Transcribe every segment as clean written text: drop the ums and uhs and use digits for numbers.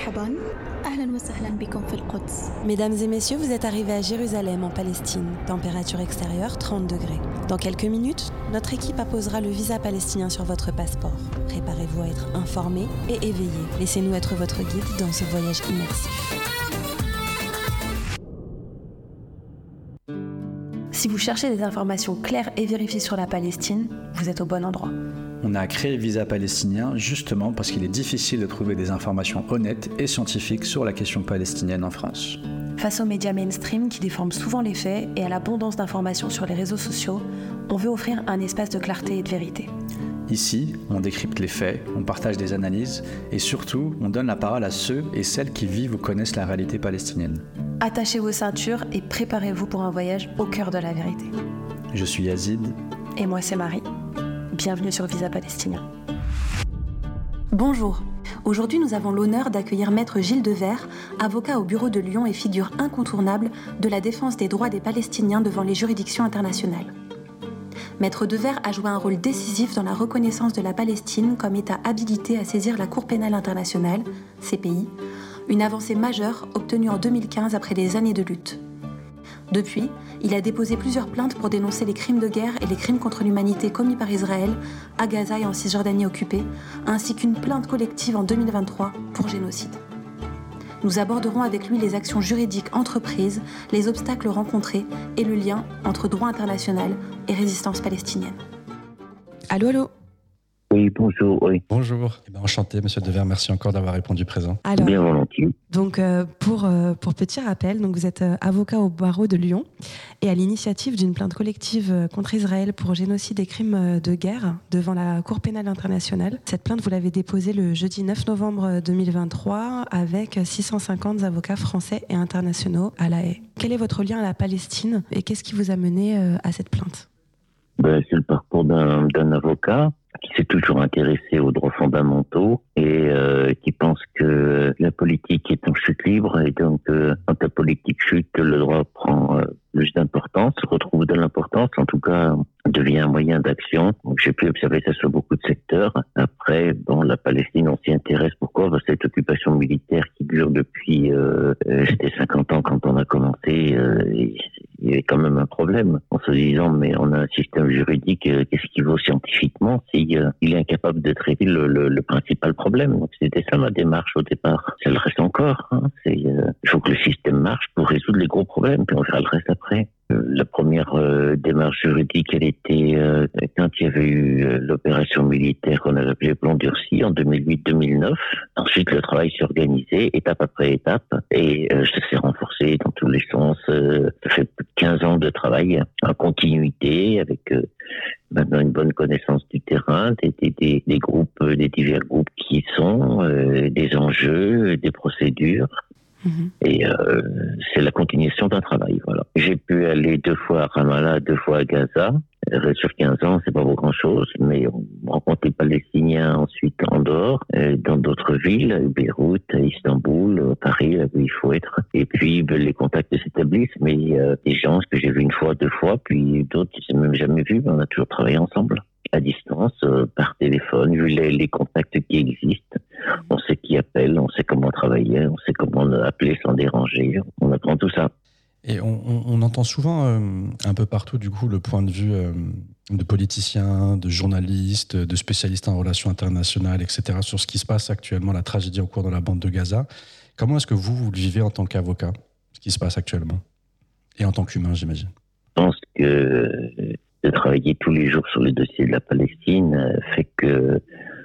مرحبا أهلا وسهلا بكم في القدس. Mesdames et messieurs, vous êtes arrivés à Jérusalem, en Palestine. Température extérieure, 30 degrés. Dans quelques minutes, notre équipe apposera le visa palestinien sur votre passeport. Préparez-vous à être informés et éveillés. Laissez-nous être votre guide dans ce voyage immersif. Si vous cherchez des informations claires et vérifiées sur la Palestine, vous êtes au bon endroit. On a créé Visa Palestinien justement parce qu'il est difficile de trouver des informations honnêtes et scientifiques sur la question palestinienne en France. Face aux médias mainstream qui déforment souvent les faits et à l'abondance d'informations sur les réseaux sociaux, on veut offrir un espace de clarté et de vérité. Ici, on décrypte les faits, on partage des analyses et surtout, on donne la parole à ceux et celles qui vivent ou connaissent la réalité palestinienne. Attachez vos ceintures et préparez-vous pour un voyage au cœur de la vérité. Je suis Yazid. Et moi, c'est Marie. Bienvenue sur Visa Palestinien. Bonjour. Aujourd'hui, nous avons l'honneur d'accueillir Maître Gilles Devers, avocat au bureau de Lyon et figure incontournable de la défense des droits des Palestiniens devant les juridictions internationales. Maître Devers a joué un rôle décisif dans la reconnaissance de la Palestine comme État habilité à saisir la Cour pénale internationale, CPI, une avancée majeure obtenue en 2015 après des années de lutte. Depuis, il a déposé plusieurs plaintes pour dénoncer les crimes de guerre et les crimes contre l'humanité commis par Israël à Gaza et en Cisjordanie occupée, ainsi qu'une plainte collective en 2023 pour génocide. Nous aborderons avec lui les actions juridiques entreprises, les obstacles rencontrés et le lien entre droit international et résistance palestinienne. Allô, allô. Oui, bonjour, oui. Bonjour. Enchanté, monsieur Devers, merci encore d'avoir répondu présent. Alors, bien volontiers. Donc, pour petit rappel, donc vous êtes avocat au barreau de Lyon et à l'initiative d'une plainte collective contre Israël pour génocide et crimes de guerre devant la Cour pénale internationale. Cette plainte, vous l'avez déposée le jeudi 9 novembre 2023 avec 650 avocats français et internationaux à La Haye. Quel est votre lien à la Palestine et qu'est-ce qui vous a mené à cette plainte ? C'est le parcours d'un avocat qui s'est toujours intéressé aux droits fondamentaux et qui pense que la politique est en chute libre et donc quand la politique chute, le droit prend plus d'importance, retrouve de l'importance, en tout cas devient un moyen d'action. Donc, j'ai pu observer ça sur beaucoup de secteurs. Après, la Palestine, on s'y intéresse. Pourquoi ? Cette occupation militaire qui dure depuis c'était 50 ans quand on a commencé. Il y avait quand même un problème en se disant mais on a un système juridique, qu'est-ce qui vaut scientifiquement si il est incapable de traiter le principal problème. Donc c'était ça ma démarche au départ. Ça le reste encore. Il faut que le système marche pour résoudre les gros problèmes, puis on verra le reste après. La première démarche juridique, elle était quand il y avait eu l'opération militaire qu'on avait appelée Plan Durci en 2008-2009. Ensuite, le travail s'est organisé étape après étape et ça s'est renforcé dans tous les sens. Ça fait plus de 15 ans de travail en continuité avec maintenant une bonne connaissance du terrain, des groupes, des divers groupes qui y sont, des enjeux, des procédures. Et c'est la continuation d'un travail, voilà. J'ai pu aller 2 fois à Ramallah, 2 fois à Gaza. Sur 15 ans, c'est pas grand chose, mais on rencontre les Palestiniens ensuite en dehors, dans d'autres villes, Beyrouth, Istanbul, Paris, là où il faut être. Et puis, les contacts s'établissent, mais des gens que j'ai vus 1 fois, 2 fois, puis d'autres, je n'ai même jamais vus, mais on a toujours travaillé ensemble. À distance, par téléphone, vu les contacts qui existent. On sait qui appelle, on sait comment travailler, on sait comment appeler sans déranger. On apprend tout ça. Et on entend souvent un peu partout, du coup, le point de vue de politiciens, de journalistes, de spécialistes en relations internationales, etc., sur ce qui se passe actuellement, la tragédie en cours dans la bande de Gaza. Comment est-ce que vous le vivez en tant qu'avocat, ce qui se passe actuellement ? Et en tant qu'humain, j'imagine. Je pense que de travailler tous les jours sur les dossiers de la Palestine fait que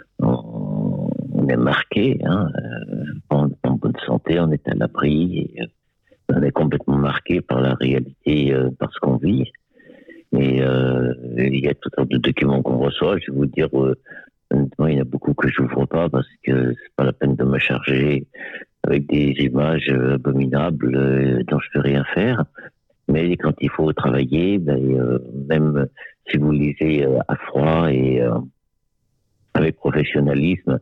on est marqué, en bonne santé, on est à l'abri, et on est complètement marqué par la réalité, par ce qu'on vit. Et il y a toutes sortes de documents qu'on reçoit. Je vais vous dire, honnêtement, il y en a beaucoup que je n'ouvre pas parce que c'est pas la peine de me charger avec des images abominables dont je peux rien faire. Mais quand il faut travailler, même si vous lisez à froid et avec professionnalisme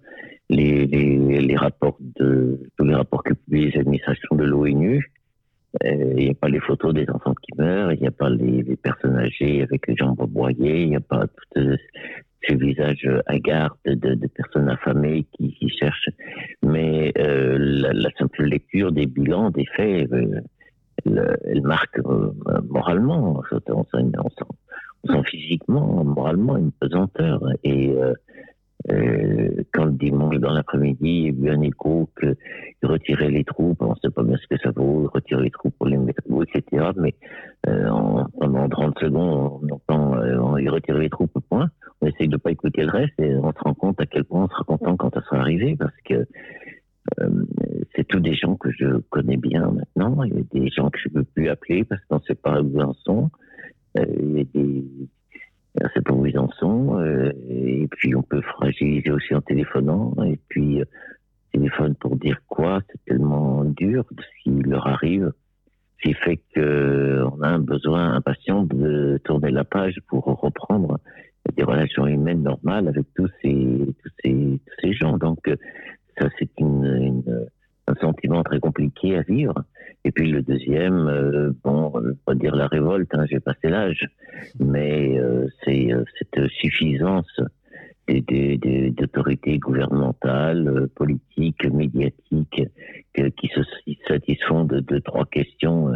les rapports tous les rapports que publient les administrations de l'ONU, il n'y a pas les photos des enfants qui meurent, il n'y a pas les personnes âgées avec les jambes broyées, il n'y a pas toutes ces visages hagards de personnes affamées qui cherchent. Mais la simple lecture des bilans, des faits, elle marque moralement, on sent physiquement, moralement une pesanteur. Et quand le dimanche dans l'après-midi, il y a eu un écho qu'ils retiraient les troupes, on ne sait pas bien ce que ça vaut, retirer les troupes pour les mettre où, etc. Mais pendant 30 secondes, on entend ils retirent les troupes, point. On essaye de ne pas écouter le reste et on se rend compte à quel point on sera content quand ça sera arrivé, parce que c'est tous des gens que je connais bien maintenant. Il y a des gens que je ne peux plus appeler parce qu'on ne sait pas où ils en sont. Il y a des... On ne sait pas où ils en sont. Et puis on peut fragiliser aussi en téléphonant. Et puis téléphone pour dire quoi, c'est tellement dur de ce qui leur arrive. Ce qui fait qu'on a un besoin impatient de tourner la page pour reprendre des relations humaines normales avec tous ces gens. Donc ça, c'est un sentiment très compliqué à vivre. Et puis le deuxième, bon, je ne veux pas dire la révolte, hein, j'ai passé l'âge, mais c'est cette suffisance d'autorités gouvernementales, politiques, médiatiques, qui se satisfont de trois questions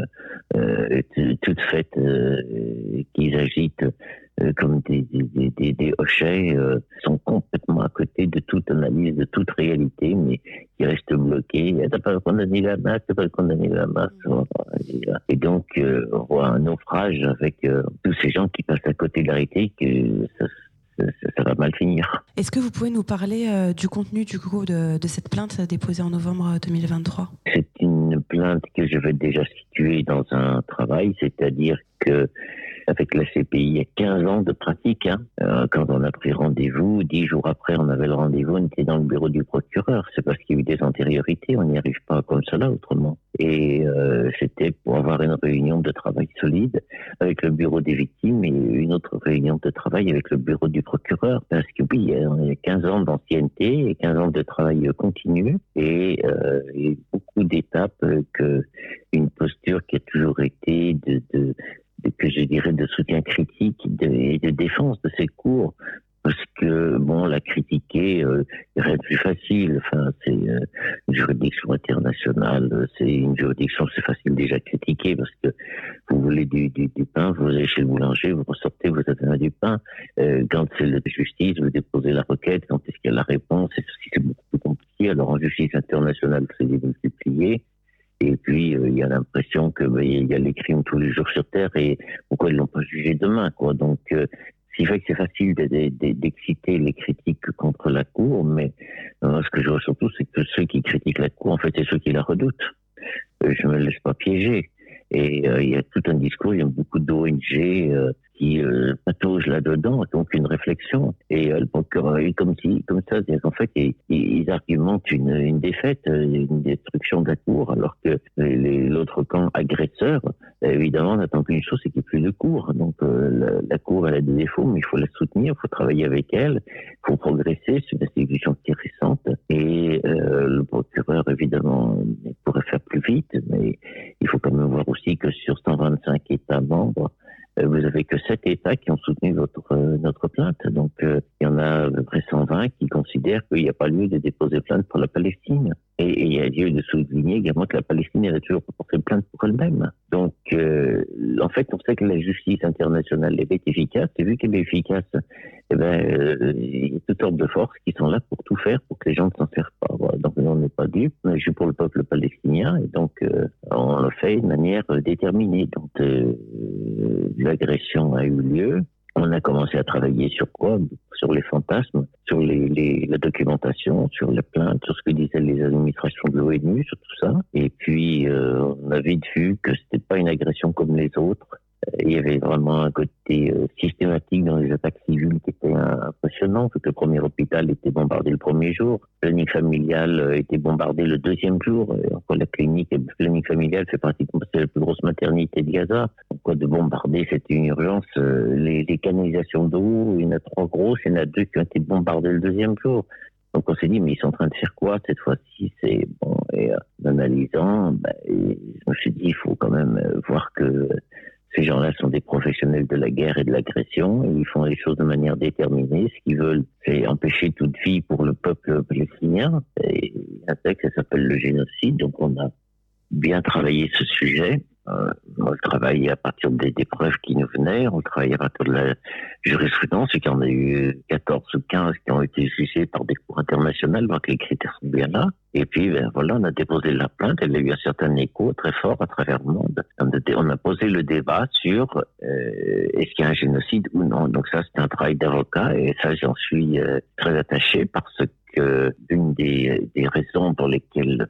toutes faites, qu'ils agitent comme des hochets, sont complètement à côté de toute analyse, de toute réalité, mais qui restent bloqués. T'as pas condamné la masse, t'as pas condamné la masse. Et donc, on voit un naufrage avec tous ces gens qui passent à côté de la réalité, que ça va mal finir. Est-ce que vous pouvez nous parler du contenu du coup de cette plainte déposée en novembre 2023 ? C'est une plainte que je vais déjà situer dans un travail, c'est-à-dire que avec la CPI, il y a 15 ans de pratique. Quand on a pris rendez-vous, 10 jours après, on avait le rendez-vous, on était dans le bureau du procureur. C'est parce qu'il y a eu des antériorités, on n'y arrive pas comme cela autrement. Et c'était pour avoir une réunion de travail solide avec le bureau des victimes et une autre réunion de travail avec le bureau du procureur. Parce que oui, il y a 15 ans d'ancienneté et 15 ans de travail continu et beaucoup d'étapes, une posture qui a toujours été que je dirais de soutien critique et de défense de ces cours, parce que bon, la critiquer, rien de plus facile. Enfin, c'est une juridiction internationale, c'est une juridiction, c'est facile déjà à critiquer, parce que vous voulez du pain, vous allez chez le boulanger, vous ressortez, vous avez du pain. Quand c'est la justice, vous déposez la requête, quand est-ce qu'il y a la réponse, c'est beaucoup plus compliqué. Alors en justice internationale, c'est démultiplié. Et puis, il y a l'impression que il y a les crimes tous les jours sur Terre et pourquoi ils l'ont pas jugé demain, quoi. Donc, ce qui fait que c'est facile d'exciter les critiques contre la Cour, mais ce que je vois surtout, c'est que ceux qui critiquent la Cour, en fait, c'est ceux qui la redoutent. Je me laisse pas piéger. Et il y a tout un discours, il y a beaucoup d'ONG qui pataugent là-dedans, donc une réflexion. Et le procureur, comme ça, c'est qu'en fait, ils argumentent une défaite, une destruction de la Cour, alors que l'autre camp agresseur, évidemment, n'attend qu'une chose, c'est qu'il n'y ait plus de Cour. Donc la Cour, elle a des défauts, mais il faut la soutenir, il faut travailler avec elle, il faut progresser, c'est une institution qui est récente. Et le procureur, évidemment, pourrait faire plus vite, mais il faut quand même voir aussi que sur 125 États membres, vous avez que 7 États qui ont soutenu notre plainte. Donc, il y en a à peu près 120 qui considèrent qu'il n'y a pas lieu de déposer plainte pour la Palestine. Et il y a lieu de souligner également que la Palestine, elle n'a toujours pas porté plainte pour elle-même. Donc, en fait, on sait que la justice internationale est efficace. Et vu qu'elle est efficace, il y a toutes sortes de forces qui sont là pour tout faire pour que les gens ne s'en servent pas. Voilà. Donc, on n'est pas dupes. On agit pour le peuple palestinien. Et donc, on le fait de manière déterminée. Donc, l'agression a eu lieu. On a commencé à travailler sur quoi ? Sur les fantasmes, sur la documentation, sur les plaintes, sur ce que disaient les administrations de l'ONU, sur tout ça. Et puis, on a vite vu que c'était pas une agression comme les autres. Il y avait vraiment un côté systématique dans les attaques civiles qui était impressionnant. Le premier hôpital était bombardé le premier jour. La clinique familiale était bombardée le deuxième jour. Encore la clinique familiale fait partie de la plus grosse maternité de Gaza. Donc, de bombarder, c'était une urgence. Les canalisations d'eau, il y en a 3 grosses, il y en a 2 qui ont été bombardées le deuxième jour. Donc on s'est dit, mais ils sont en train de faire quoi cette fois-ci ? C'est bon. Et en analysant, je me suis dit, il faut quand même voir que Ces gens-là sont des professionnels de la guerre et de l'agression, et ils font les choses de manière déterminée. Ce qu'ils veulent, c'est empêcher toute vie pour le peuple palestinien. Et un texte, ça s'appelle le génocide, donc on a bien travaillé ce sujet. On travaillait à partir des preuves qui nous venaient, on travaillait à partir de la jurisprudence, et qu'il y en a eu 14 ou 15 qui ont été jugés par des cours internationales, donc les critères sont bien là. Et puis, voilà, on a déposé la plainte, elle a eu un certain écho très fort à travers le monde. On a posé le débat sur est-ce qu'il y a un génocide ou non. Donc ça, c'est un travail d'avocat, et ça, j'en suis très attaché, parce que une des raisons pour lesquelles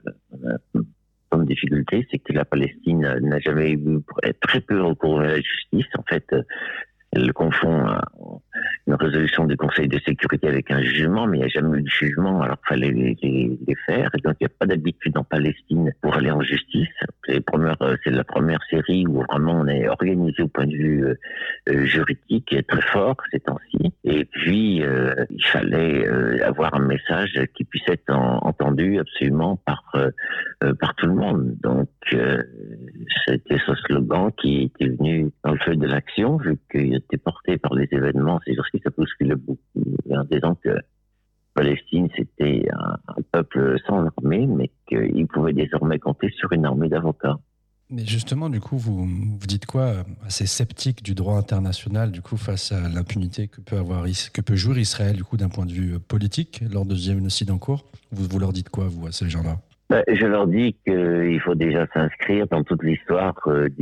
de difficulté, c'est que la Palestine n'a jamais eu très peu recours à la justice. En fait, elle confond une résolution du Conseil de sécurité avec un jugement, mais il n'y a jamais eu de jugement, alors qu'il fallait les faire. Et donc, il n'y a pas d'habitude en Palestine pour aller en justice. C'est la première série où vraiment on est organisé au point de vue juridique très fort ces temps-ci. Et puis, il fallait avoir un message qui puisse être entendu absolument par tout le monde. Donc, c'était ce slogan qui était venu dans le feu de l'action, vu qu'il était porté par les événements. C'est sûr que ça bousculait beaucoup, en disant que Palestine, c'était un peuple sans armée, mais qu'il pouvait désormais compter sur une armée d'avocats. Mais justement, du coup, vous dites quoi, assez sceptique du droit international, du coup, face à l'impunité que peut jouir Israël, du coup, d'un point de vue politique, lors de ce génocide en cours? Vous leur dites quoi, vous, à ces gens-là? Je leur dis qu'il faut déjà s'inscrire dans toute l'histoire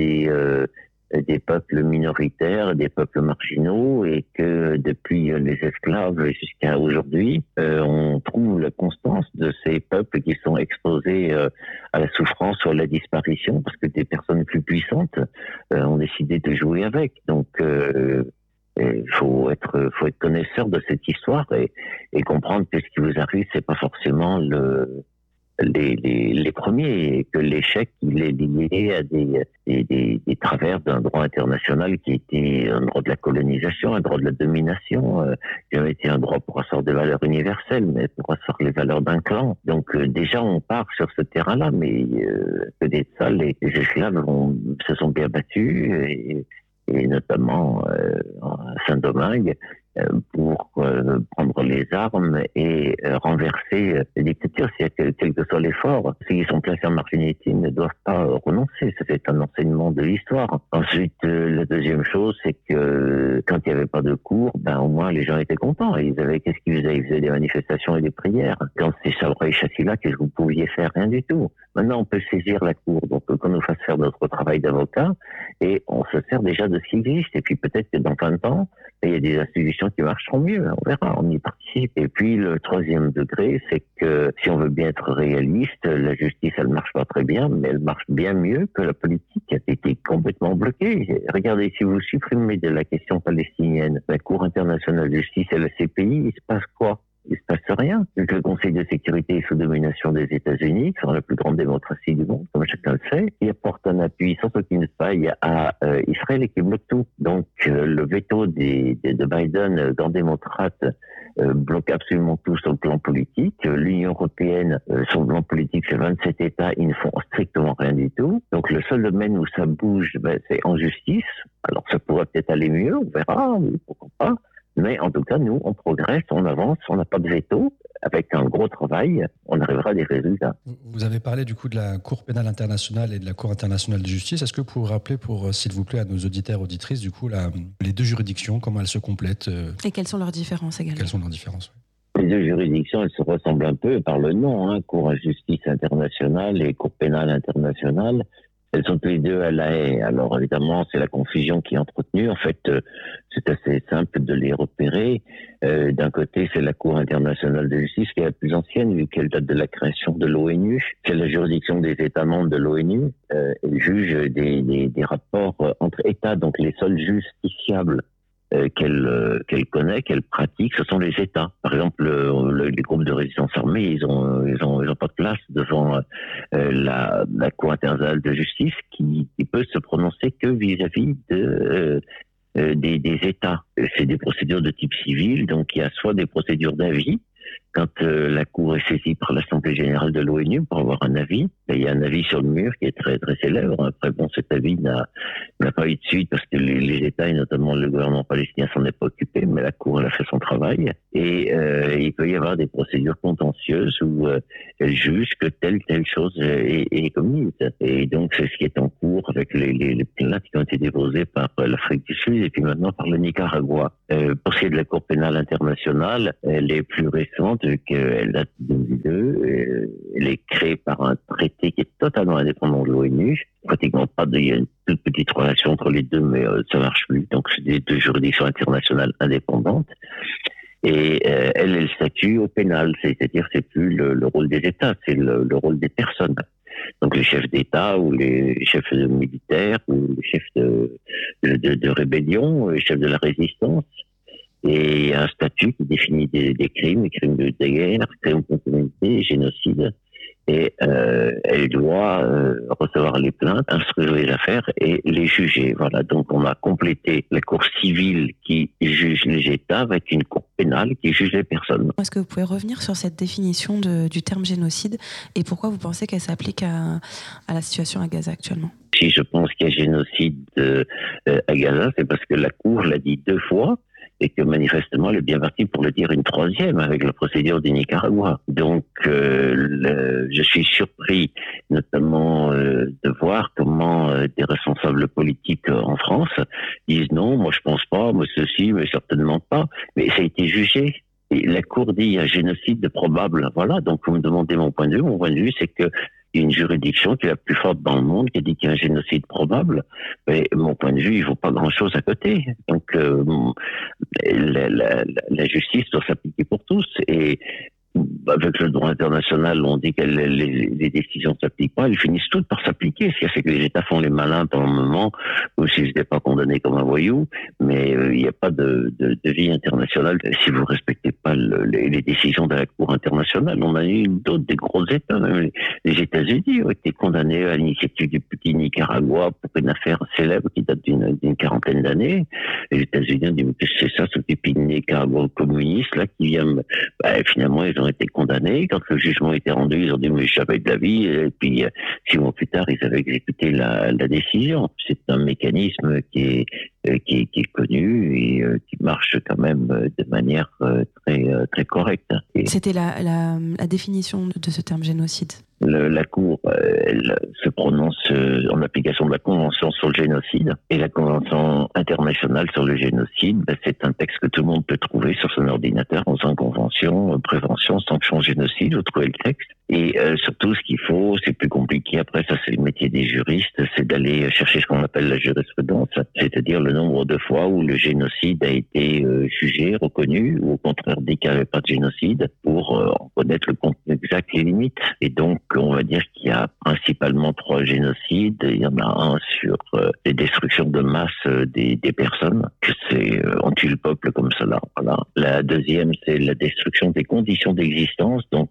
des peuples minoritaires, des peuples marginaux, et que depuis les esclaves jusqu'à aujourd'hui, on trouve la constance de ces peuples qui sont exposés à la souffrance ou à la disparition, parce que des personnes plus puissantes ont décidé de jouer avec. Donc, il faut être connaisseur de cette histoire et comprendre que ce qui vous arrive, c'est pas forcément les premiers, et que l'échec, il est lié à des travers d'un droit international qui était un droit de la colonisation, un droit de la domination, qui a été un droit pour asseoir des valeurs universelles, mais pour asseoir les valeurs d'un clan. Donc déjà, on part sur ce terrain-là, mais peut-être ça, les esclaves se sont bien battus, et notamment à Saint-Domingue, pour prendre les armes et renverser les dictatures, quel que soit l'effort. Ceux qui sont placés en marginalité ne doivent pas renoncer. C'est un enseignement de l'histoire. Ensuite, la deuxième chose, c'est que quand il n'y avait pas de cours, au moins les gens étaient contents. Qu'est-ce qu'ils faisaient? Ils faisaient des manifestations et des prières. Quand c'est Sabra et Chassila, qu'est-ce que vous pouviez faire? Rien du tout. Maintenant, on peut saisir la cour. Donc, qu'on nous fasse faire notre travail d'avocat, et on se sert déjà de ce qui existe. Et puis, peut-être que dans 20 ans, il y a des institutions qui marcheront mieux. On verra, on y participe. Et puis, le troisième degré, c'est que si on veut bien être réaliste, la justice, elle marche pas très bien, mais elle marche bien mieux que la politique qui a été complètement bloquée. Regardez, si vous supprimez de la question palestinienne la Cour internationale de justice et la CPI, il se passe quoi? Il se passe rien. Vu que le Conseil de sécurité est sous domination des États-Unis, qui sont la plus grande démocratie du monde, comme chacun le sait, il apporte un appui sans aucune faille à Israël, et qui bloque tout. Donc, le veto de Biden, grand démocrate, bloque absolument tout sur le plan politique. L'Union européenne, sur le plan politique, c'est 27 États, ils ne font strictement rien du tout. Donc, le seul domaine où ça bouge, c'est en justice. Alors, ça pourrait peut-être aller mieux, on verra, pourquoi pas. Mais en tout cas, nous, on progresse, on avance, on n'a pas de veto. Avec un gros travail, on arrivera à des résultats. Vous avez parlé du coup de la Cour pénale internationale et de la Cour internationale de justice. Est-ce que vous pouvez rappeler, s'il vous plaît, à nos auditeurs et auditrices, du coup, les deux juridictions, comment elles se complètent et quelles sont leurs différences également? Quelles sont leurs différences? Les deux juridictions, elles se ressemblent un peu par le nom, Cour de justice internationale et Cour pénale internationale. Elles sont toutes les deux à La Haye. Alors évidemment, c'est la confusion qui est entretenue. En fait, c'est assez simple de les repérer. D'un côté, c'est la Cour internationale de justice qui est la plus ancienne, vu qu'elle date de la création de l'ONU. C'est la juridiction des États membres de l'ONU. Elle juge des rapports entre États, donc les seuls justiciables qu'elle connaît, qu'elle pratique, ce sont les États. Par exemple, les groupes de résistance armée, ils ont pas de place devant la Cour internationale de justice qui peut se prononcer que vis-à-vis des États. C'est des procédures de type civil, donc il y a soit des procédures d'avis, quand la Cour est saisie par l'Assemblée générale de l'ONU pour avoir un avis, il y a un avis sur le mur qui est très très célèbre. Après, bon, cet avis n'a pas eu de suite parce que les États et notamment le gouvernement palestinien s'en est pas occupé, mais la Cour elle a fait son travail. Et il peut y avoir des procédures contentieuses où elle juge que telle chose est commise. Et donc c'est ce qui est en cours avec les plaintes qui ont été déposées par l'Afrique du Sud et puis maintenant par le Nicaragua. Pour ce qui est de la Cour pénale internationale, elle est plus récente, qu'elle date de 2002. Elle est créée par un traité qui est totalement indépendant de l'ONU. Pratiquement pas il y a une toute petite relation entre les deux, mais ça marche plus. Donc c'est des deux juridictions internationales indépendantes. Et elle est le statut au pénal, c'est-à-dire c'est plus le rôle des États, c'est le rôle des personnes. Donc les chefs d'État ou les chefs militaires ou les chefs de rébellion, les chefs de la résistance. Et un statut qui définit des crimes de guerre, crimes contre l'humanité, génocide. Et elle doit recevoir les plaintes, instruire les affaires et les juger. Voilà. Donc on a complété la cour civile qui juge les États avec une cour pénale qui juge les personnes. Est-ce que vous pouvez revenir sur cette définition du terme génocide et pourquoi vous pensez qu'elle s'applique à la situation à Gaza actuellement ? Si je pense qu'il y a génocide à Gaza, c'est parce que la Cour l'a dit 2 fois. Et que manifestement, elle est bien partie pour le dire une 3e avec la procédure du Nicaragua. Donc, je suis surpris, notamment, de voir comment des responsables politiques en France disent non, moi je pense pas, moi ceci, mais certainement pas. Mais ça a été jugé. Et la Cour dit il y a génocide de probable. Voilà, donc vous me demandez mon point de vue. Mon point de vue, c'est que il y a une juridiction qui est la plus forte dans le monde qui dit qu'il y a un génocide probable. Mais mon point de vue, il vaut pas grand-chose à côté. Donc la justice doit s'appliquer pour tous. Et avec le droit international, on dit que les décisions ne s'appliquent pas, elles finissent toutes par s'appliquer. Ce qui fait que les États font les malins pendant le moment, ou s'ils n'étaient pas condamnés comme un voyou, mais il n'y a pas de vie internationale si vous ne respectez pas les décisions de la Cour internationale. On a eu d'autres, des gros États, même les États-Unis ont été condamnés à l'initiative du petit Nicaragua pour une affaire célèbre qui date d'une quarantaine d'années. Les États-Unis ont dit, mais qu'est-ce que c'est ça, ce petit Nicaragua communiste, là, qui vient, finalement, ils ont été condamnés. Quand le jugement a été rendu, ils ont dit mais j'avais de la vie. Et puis 6 mois plus tard, ils avaient exécuté la décision. C'est un mécanisme qui est connu et qui marche quand même de manière très correcte. Et c'était la définition de ce terme génocide. La Cour, elle se prononce en application de la Convention sur le génocide et la Convention internationale sur le génocide. C'est un texte que tout le monde peut trouver sur son ordinateur en faisant convention, prévention, sanction, génocide. Vous trouvez le texte. Et surtout, ce qu'il faut, c'est plus compliqué. Après, ça, c'est le métier des juristes, c'est d'aller chercher ce qu'on appelle la jurisprudence, c'est-à-dire le nombre de fois où le génocide a été jugé, reconnu, ou au contraire dit qu'il n'y avait pas de génocide, pour en connaître le contenu exact et les limites. Et donc, on va dire qu'il y a principalement 3 génocides. Il y en a un sur les destructions de masse des personnes, que c'est on tue le peuple comme cela. Voilà. La deuxième, c'est la destruction des conditions d'existence. Donc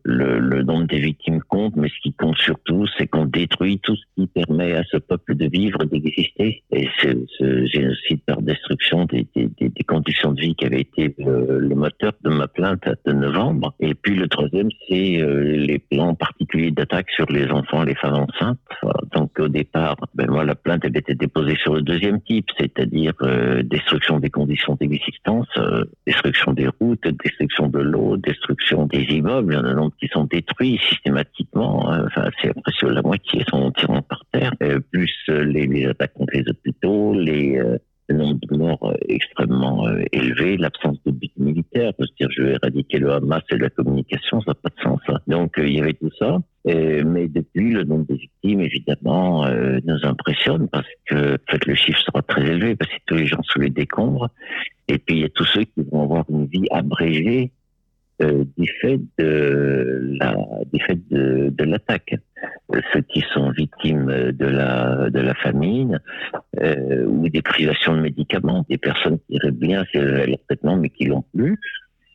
le nombre des victimes compte, mais ce qui compte surtout, c'est qu'on détruit tout ce qui permet à ce peuple de vivre et d'exister. Et c'est ce génocide par destruction des conditions de vie qui avait été le moteur de ma plainte de novembre. Et puis le troisième, c'est les plans particuliers d'attaque sur les enfants, les femmes enceintes. Donc au départ, moi la plainte elle était déposée sur le deuxième type, c'est-à-dire destruction des conditions d'existence, destruction des routes, destruction de l'eau, destruction des immeubles. Il y en a nombre qui sont détruits systématiquement. Enfin, c'est presque la moitié sont tirés par terre. Plus les attaques contre les hôpitaux, le nombre de morts extrêmement élevé, l'absence de but militaire, de se dire je vais éradiquer le Hamas et la communication, ça n'a pas de sens. Donc il y avait tout ça, mais depuis le nombre de victimes évidemment nous impressionne parce que en fait, le chiffre sera très élevé parce que tous les gens sous les décombres et puis il y a tous ceux qui vont avoir une vie abrégée du fait de l'attaque. Ceux qui sont victimes de la famine ou des privations de médicaments, des personnes qui iraient bien si elles avaient leur traitement mais qui l'ont plus,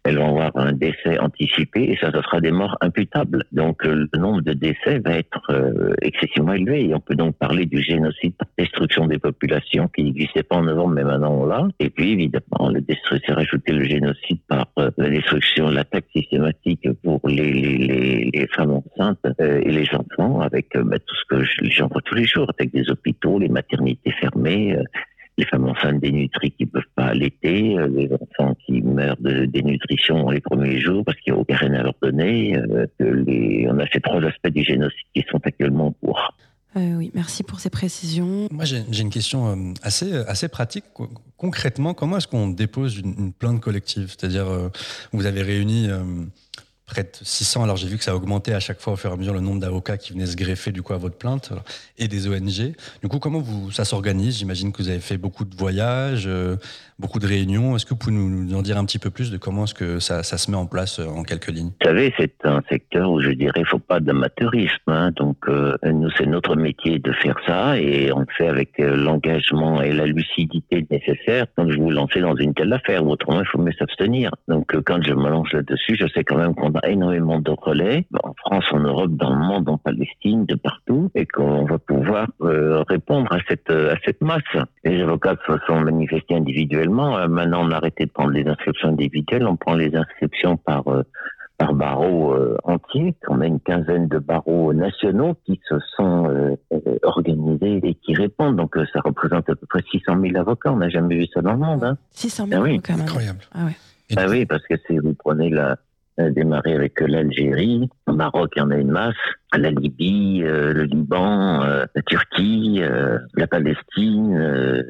elles vont avoir un décès anticipé et ça sera des morts imputables. Donc le nombre de décès va être excessivement élevé et on peut donc parler du génocide par destruction des populations qui n'existait pas en novembre mais maintenant on l'a. Et puis évidemment, c'est rajouter le génocide par la destruction, l'attaque systématique pour les femmes enceintes et les enfants avec tout ce que les gens voient tous les jours, avec des hôpitaux, les maternités fermées, les femmes enceintes dénutries qui ne peuvent pas allaiter, les enfants qui meurent de dénutrition les premiers jours parce qu'il n'y a rien à leur donner. On a ces trois aspects du génocide qui sont actuellement en cours. Oui, merci pour ces précisions. Moi, j'ai une question assez pratique. Concrètement, comment est-ce qu'on dépose une plainte collective ? C'est-à-dire, vous avez réuni près de 600, alors j'ai vu que ça a augmenté à chaque fois au fur et à mesure le nombre d'avocats qui venaient se greffer du coup à votre plainte et des ONG. Du coup, comment ça s'organise ? J'imagine que vous avez fait beaucoup de voyages, beaucoup de réunions. Est-ce que vous pouvez nous en dire un petit peu plus de comment est-ce que ça se met en place en quelques lignes ? Vous savez, c'est un secteur où je dirais il faut pas d'amateurisme. Donc nous, c'est notre métier de faire ça et on le fait avec l'engagement et la lucidité nécessaire quand je vous lancez dans une telle affaire. Autrement, il faut mieux s'abstenir. Donc quand je me lance là-dessus, je sais quand même qu'on a énormément de relais en France, en Europe, dans le monde, en Palestine, de partout, et qu'on va pouvoir répondre à cette masse. Les avocats se sont manifestés individuellement. Maintenant, on a arrêté de prendre les inscriptions individuelles, on prend les inscriptions par barreau entier. On a une quinzaine de barreaux nationaux qui se sont organisés et qui répondent. Donc ça représente à peu près 600 000 avocats. On n'a jamais vu ça dans le monde. 600 000 avocats, même. Incroyable. Ah ouais. Oui, parce que si vous prenez démarrer avec l'Algérie, le Maroc, il y en a une masse, la Libye, le Liban, la Turquie, la Palestine,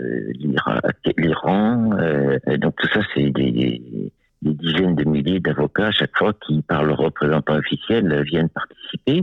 l'Iran. Donc tout ça, c'est des dizaines de milliers d'avocats à chaque fois qui, par leur représentant officiel, viennent participer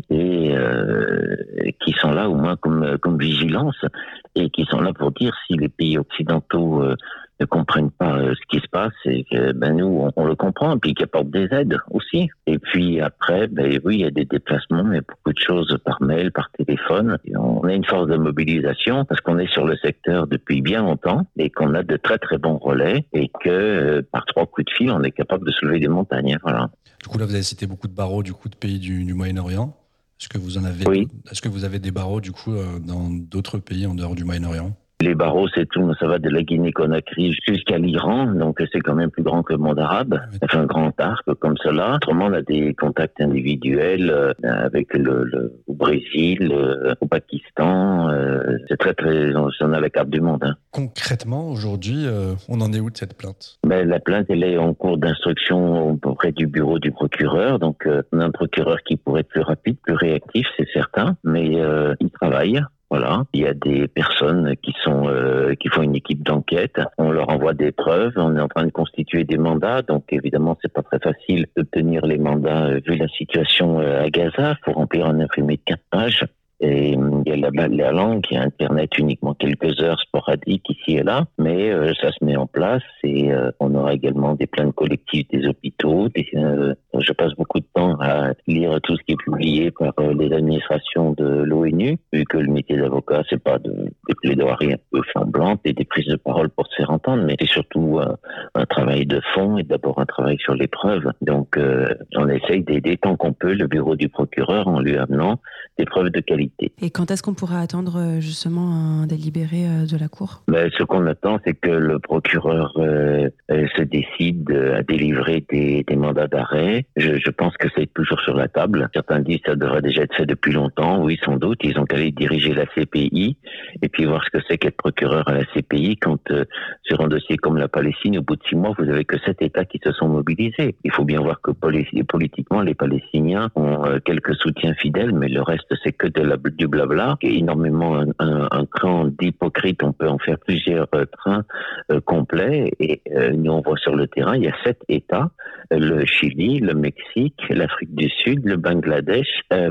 et qui sont là au moins comme vigilance et qui sont là pour dire si les pays occidentaux ne comprennent pas ce qui se passe et que nous on le comprend et puis qu'ils apportent des aides aussi. Et puis après oui, il y a des déplacements, il y a beaucoup de choses par mail, par téléphone. Et on a une force de mobilisation parce qu'on est sur le secteur depuis bien longtemps et qu'on a de très très bons relais et que par 3 coups de fil on est capable de soulever des montagnes. Voilà. Du coup là vous avez cité beaucoup de barreaux de pays du Moyen-Orient. Est-ce que vous en avez Oui. Est-ce que vous avez des barreaux du coup dans d'autres pays en dehors du Moyen-Orient ? Les barreaux, c'est tout, ça va de la Guinée-Conakry jusqu'à l'Iran, donc c'est quand même plus grand que le monde arabe. Ça fait un grand arc comme cela. Autrement, on a des contacts individuels avec au Brésil, au Pakistan. C'est très, très... On a la carte du monde. Hein. Concrètement, aujourd'hui, on en est où de cette plainte ? La plainte, elle est en cours d'instruction auprès du bureau du procureur. Donc, on a un procureur qui pourrait être plus rapide, plus réactif, c'est certain, mais il travaille. Voilà, il y a des personnes qui font une équipe d'enquête. On leur envoie des preuves. On est en train de constituer des mandats. Donc évidemment, c'est pas très facile d'obtenir les mandats vu la situation à Gaza. Faut remplir un imprimé de 4 pages. Et il y a la langue, il y a Internet uniquement quelques heures sporadiques ici et là, mais ça se met en place et on aura également des plaintes collectives des hôpitaux. Je passe beaucoup de temps à lire tout ce qui est publié par les administrations de l'ONU, vu que le métier d'avocat, c'est pas des plaidoiries un peu semblantes et des prises de parole pour se faire entendre, mais c'est surtout un travail de fond et d'abord un travail sur les preuves. Donc on essaye d'aider tant qu'on peut le bureau du procureur en lui amenant des preuves de qualité. Et quand est-ce qu'on pourra attendre justement un délibéré de la Cour ? Ce qu'on attend, c'est que le procureur se décide à délivrer des mandats d'arrêt. Je pense que c'est toujours sur la table. Certains disent que ça devrait déjà être fait depuis longtemps. Oui, sans doute. Ils ont qu'à aller diriger la CPI et puis voir ce que c'est qu'être procureur à la CPI quand sur un dossier comme la Palestine, au bout de 6 mois, vous avez que 7 États qui se sont mobilisés. Il faut bien voir que politiquement, les Palestiniens ont quelques soutiens fidèles, mais le reste, c'est que du blabla, qui est énormément un cran d'hypocrite. On peut en faire plusieurs trains complets et nous on voit sur le terrain, il y a 7 États, le Chili, le Mexique, l'Afrique du Sud, le Bangladesh,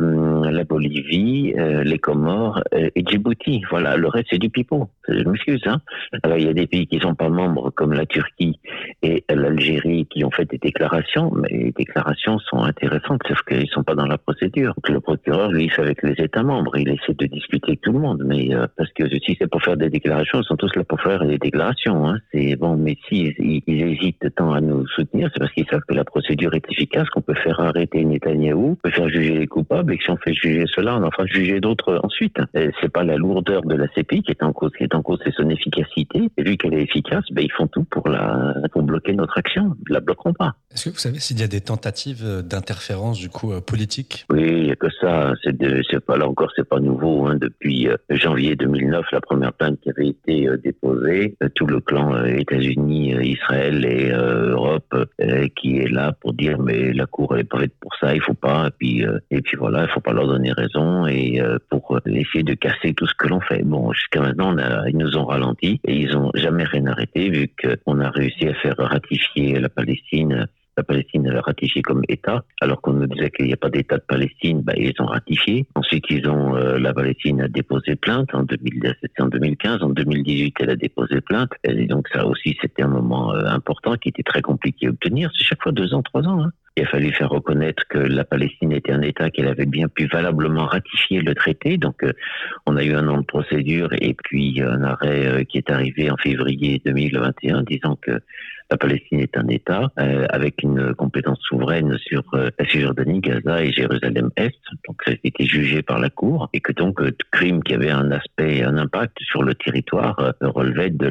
la Bolivie, les Comores et Djibouti. Voilà, le reste c'est du pipeau. Je m'excuse. Hein. Alors il y a des pays qui sont pas membres comme la Turquie et l'Algérie qui ont fait des déclarations, mais les déclarations sont intéressantes sauf qu'ils sont pas dans la procédure. Donc le procureur, lui, fait avec les États membres. membres. Il essaie de discuter avec tout le monde, mais parce que si c'est pour faire des déclarations, ils sont tous là pour faire des déclarations. Hein. C'est bon, mais si ils hésitent tant à nous soutenir, c'est parce qu'ils savent que la procédure est efficace, qu'on peut faire arrêter Netanyahou, on peut faire juger les coupables, et que si on fait juger cela, on en fera juger d'autres ensuite. C'est pas la lourdeur de la CPI qui est en cause, c'est son efficacité. Et vu qu'elle est efficace, ils font tout pour bloquer notre action. Ils la bloqueront pas. Est-ce que vous savez s'il y a des tentatives d'interférence du coup politique? Oui, il n'y a que ça. C'est pas nouveau. Hein. Depuis janvier 2009, la première plainte qui avait été déposée, tout le clan États-Unis, Israël et Europe qui est là pour dire mais la Cour elle est pas faite pour ça, il faut pas. Et puis voilà, il faut pas leur donner raison et pour essayer de casser tout ce que l'on fait. Bon, jusqu'à maintenant, ils nous ont ralenti et ils ont jamais rien arrêté vu qu'on a réussi à faire ratifier la Palestine. La Palestine l'a ratifié comme État, alors qu'on nous disait qu'il n'y a pas d'État de Palestine, ils ont ratifié. Ensuite, la Palestine a déposé plainte en 2015, en 2018, elle a déposé plainte. Et donc ça aussi, c'était un moment important qui était très compliqué à obtenir. C'est chaque fois 2 ans, 3 ans. Hein. Il a fallu faire reconnaître que la Palestine était un État, qu'elle avait bien pu valablement ratifier le traité. Donc, on a eu 1 an de procédure et puis un arrêt qui est arrivé en février 2021 disant que la Palestine est un État avec une compétence souveraine sur la Cisjordanie, Gaza et Jérusalem-Est. Donc, ça a été jugé par la Cour et que donc crime qui avait un impact sur le territoire relevait de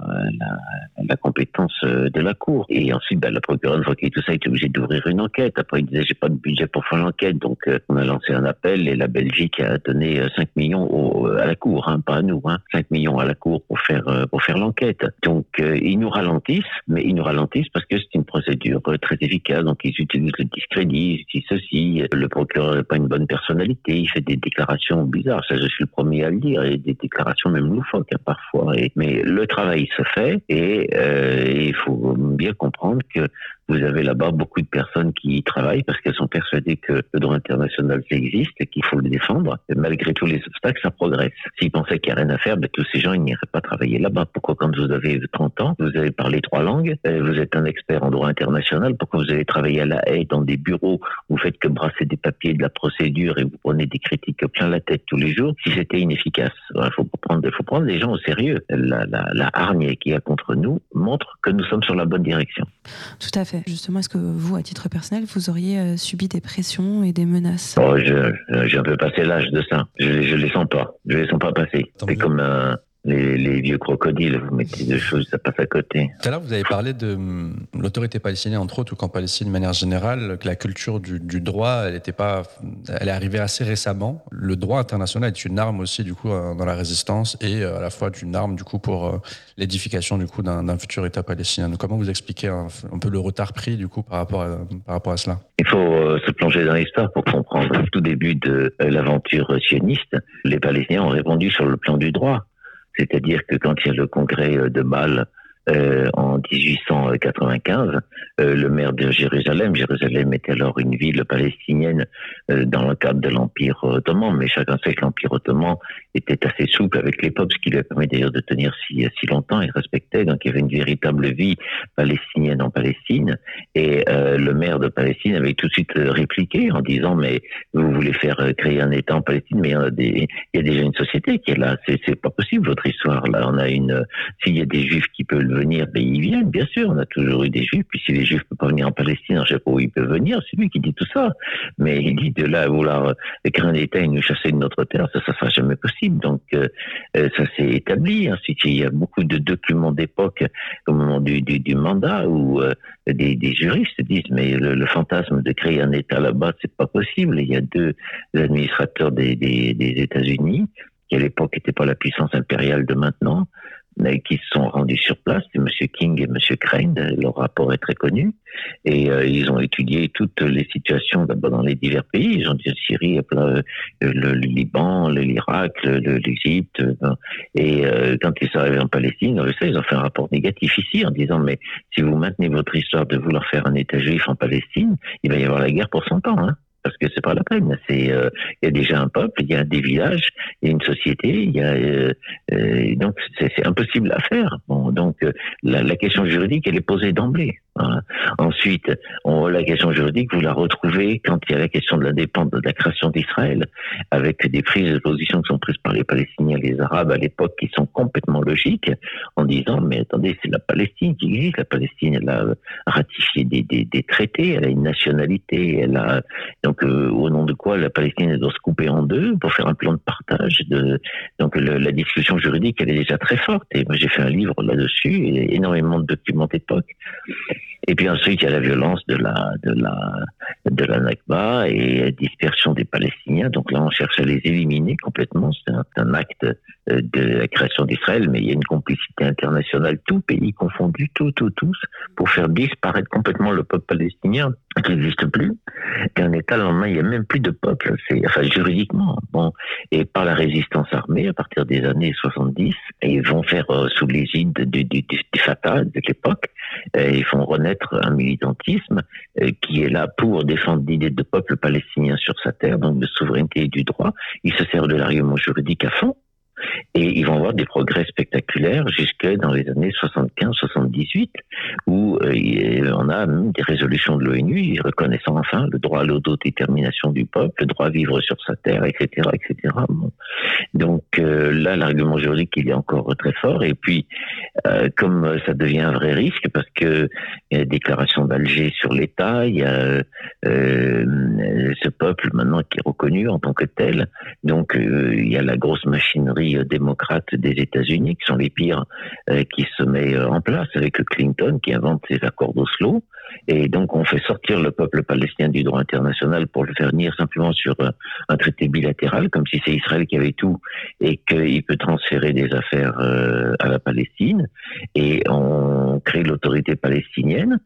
la compétence de la Cour. Et ensuite, la procureure, une fois qu'il y a tout ça, était obligée d'ouvrir une enquête. Après, il disait j'ai pas de budget pour faire l'enquête, donc on a lancé un appel et la Belgique a donné 5 millions à la Cour, pas à nous, 5 millions à la Cour pour faire l'enquête. Donc ils nous ralentissent, mais ils nous ralentissent parce que c'est une procédure très efficace. Donc ils utilisent le discrédit, ils utilisent ceci. Le procureur n'a pas une bonne personnalité, il fait des déclarations bizarres. Ça, je suis le premier à le dire, et des déclarations même loufoques parfois. Mais le travail se fait et il faut bien comprendre que vous avez là-bas beaucoup de personnes qui y travaillent parce qu'elles sont persuadées que le droit international ça existe et qu'il faut le défendre. Et malgré tous les obstacles, ça progresse. S'ils pensaient qu'il n'y a rien à faire, tous ces gens ils n'iraient pas travailler là-bas. Pourquoi quand vous avez 30 ans, vous avez parlé 3 langues, vous êtes un expert en droit international, pourquoi vous allez travailler à La Haye dans des bureaux, vous faites que brasser des papiers de la procédure et vous prenez des critiques plein la tête tous les jours si c'était inefficace? Il faut prendre les gens au sérieux. La hargne qu'il y a contre nous montre que nous sommes sur la bonne direction. Tout à fait. Justement, est-ce que vous, à titre personnel, vous auriez subi des pressions et des menaces? J'ai un peu passé l'âge de ça. Je les sens pas. Je les sens pas passer. C'est comme les vieux crocodiles, vous mettez des choses, ça passe à côté. Tout à l'heure, vous avez parlé de l'autorité palestinienne, entre autres, ou qu'en Palestine, de manière générale, que la culture du droit, elle est arrivée assez récemment. Le droit international est une arme aussi, du coup, dans la résistance et à la fois une arme, du coup, pour l'édification, du coup, d'un futur État palestinien. Donc, comment vous expliquez un peu le retard pris, du coup, par rapport à cela? Il faut se plonger dans l'histoire pour comprendre. Au tout début de l'aventure sioniste, les Palestiniens ont répondu sur le plan du droit. C'est-à-dire que quand il y a le congrès de Bâle en 1895, le maire de Jérusalem était alors une ville palestinienne dans le cadre de l'Empire ottoman, mais chacun sait que l'Empire ottoman était assez souple avec les peuples, ce qui lui a permis d'ailleurs de tenir si longtemps et respectait. Donc il y avait une véritable vie palestinienne en Palestine, et le maire de Palestine avait tout de suite répliqué en disant mais vous voulez faire créer un État en Palestine, mais il y a déjà une société qui est là, c'est pas possible votre histoire là. S'il y a des Juifs qui peuvent venir, ils viennent, bien sûr, on a toujours eu des Juifs, puis si les Juifs ne peuvent pas venir en Palestine, je ne sais pas où ils peuvent venir, c'est lui qui dit tout ça. Mais il dit de là à vouloir créer un État et nous chasser de notre terre, ça ne sera jamais possible. Donc ça s'est établi. Ensuite, il y a beaucoup de documents d'époque au moment du mandat où des juristes disent mais le fantasme de créer un État là-bas, c'est pas possible. Il y a 2 administrateurs des États-Unis qui à l'époque n'étaient pas la puissance impériale de maintenant, mais qui se sont rendus sur place, c'est M. King et M. Crane, leur rapport est très connu, et ils ont étudié toutes les situations d'abord dans les divers pays, ils ont dit Syrie, le Liban, l'Irak, l'Égypte, et quand ils sont arrivés en Palestine, ils ont fait un rapport négatif ici en disant mais si vous maintenez votre histoire de vouloir faire un État juif en Palestine, il va y avoir la guerre pour 100 ans, parce que c'est pas la peine. Il y a déjà un peuple, il y a des villages, il y a une société, donc c'est impossible à faire. Bon, donc la question juridique elle est posée d'emblée. Voilà. Ensuite, la question juridique, vous la retrouvez quand il y a la question de l'indépendance, de la création d'Israël, avec des prises de position qui sont prises par les Palestiniens et les Arabes à l'époque qui sont complètement logiques, en disant, mais attendez, c'est la Palestine qui existe. La Palestine, elle a ratifié des traités, elle a une nationalité, donc au nom de quoi la Palestine elle doit se couper en deux pour faire un plan de partage. Donc la discussion juridique, elle est déjà très forte. Et moi, j'ai fait un livre là-dessus, et énormément de documents d'époque. Et puis ensuite, il y a la violence de la Nakba et la dispersion des Palestiniens. Donc là, on cherche à les éliminer complètement. C'est un acte de la création d'Israël, mais il y a une complicité internationale, tout pays confondu, tous, pour faire disparaître complètement le peuple palestinien qui n'existe plus. Et un État, le lendemain, il n'y a même plus de peuple, juridiquement. Bon. Et par la résistance armée, à partir des années 70, ils vont faire, sous l'égide du Fatah de l'époque, ils font renaître un militantisme qui est là pour défendre l'idée de peuple palestinien sur sa terre, donc de souveraineté et du droit. Ils se servent de l'argument juridique à fond. Et ils vont avoir des progrès spectaculaires jusque dans les années 75-78, où on a même des résolutions de l'ONU reconnaissant enfin le droit à l'autodétermination du peuple, le droit à vivre sur sa terre, etc. Bon. Donc là, l'argument juridique, il est encore très fort. Et puis, comme ça devient un vrai risque, parce que il y a la déclaration d'Alger sur l'État, il y a ce peuple maintenant qui est reconnu en tant que tel. Donc, il y a la grosse machinerie démocrates des États-Unis, qui sont les pires, qui se met en place avec Clinton, qui invente ces accords d'Oslo. Et donc, on fait sortir le peuple palestinien du droit international pour le faire venir simplement sur un traité bilatéral, comme si c'est Israël qui avait tout et qu'il peut transférer des affaires à la Palestine. Et on crée l'autorité palestinienne.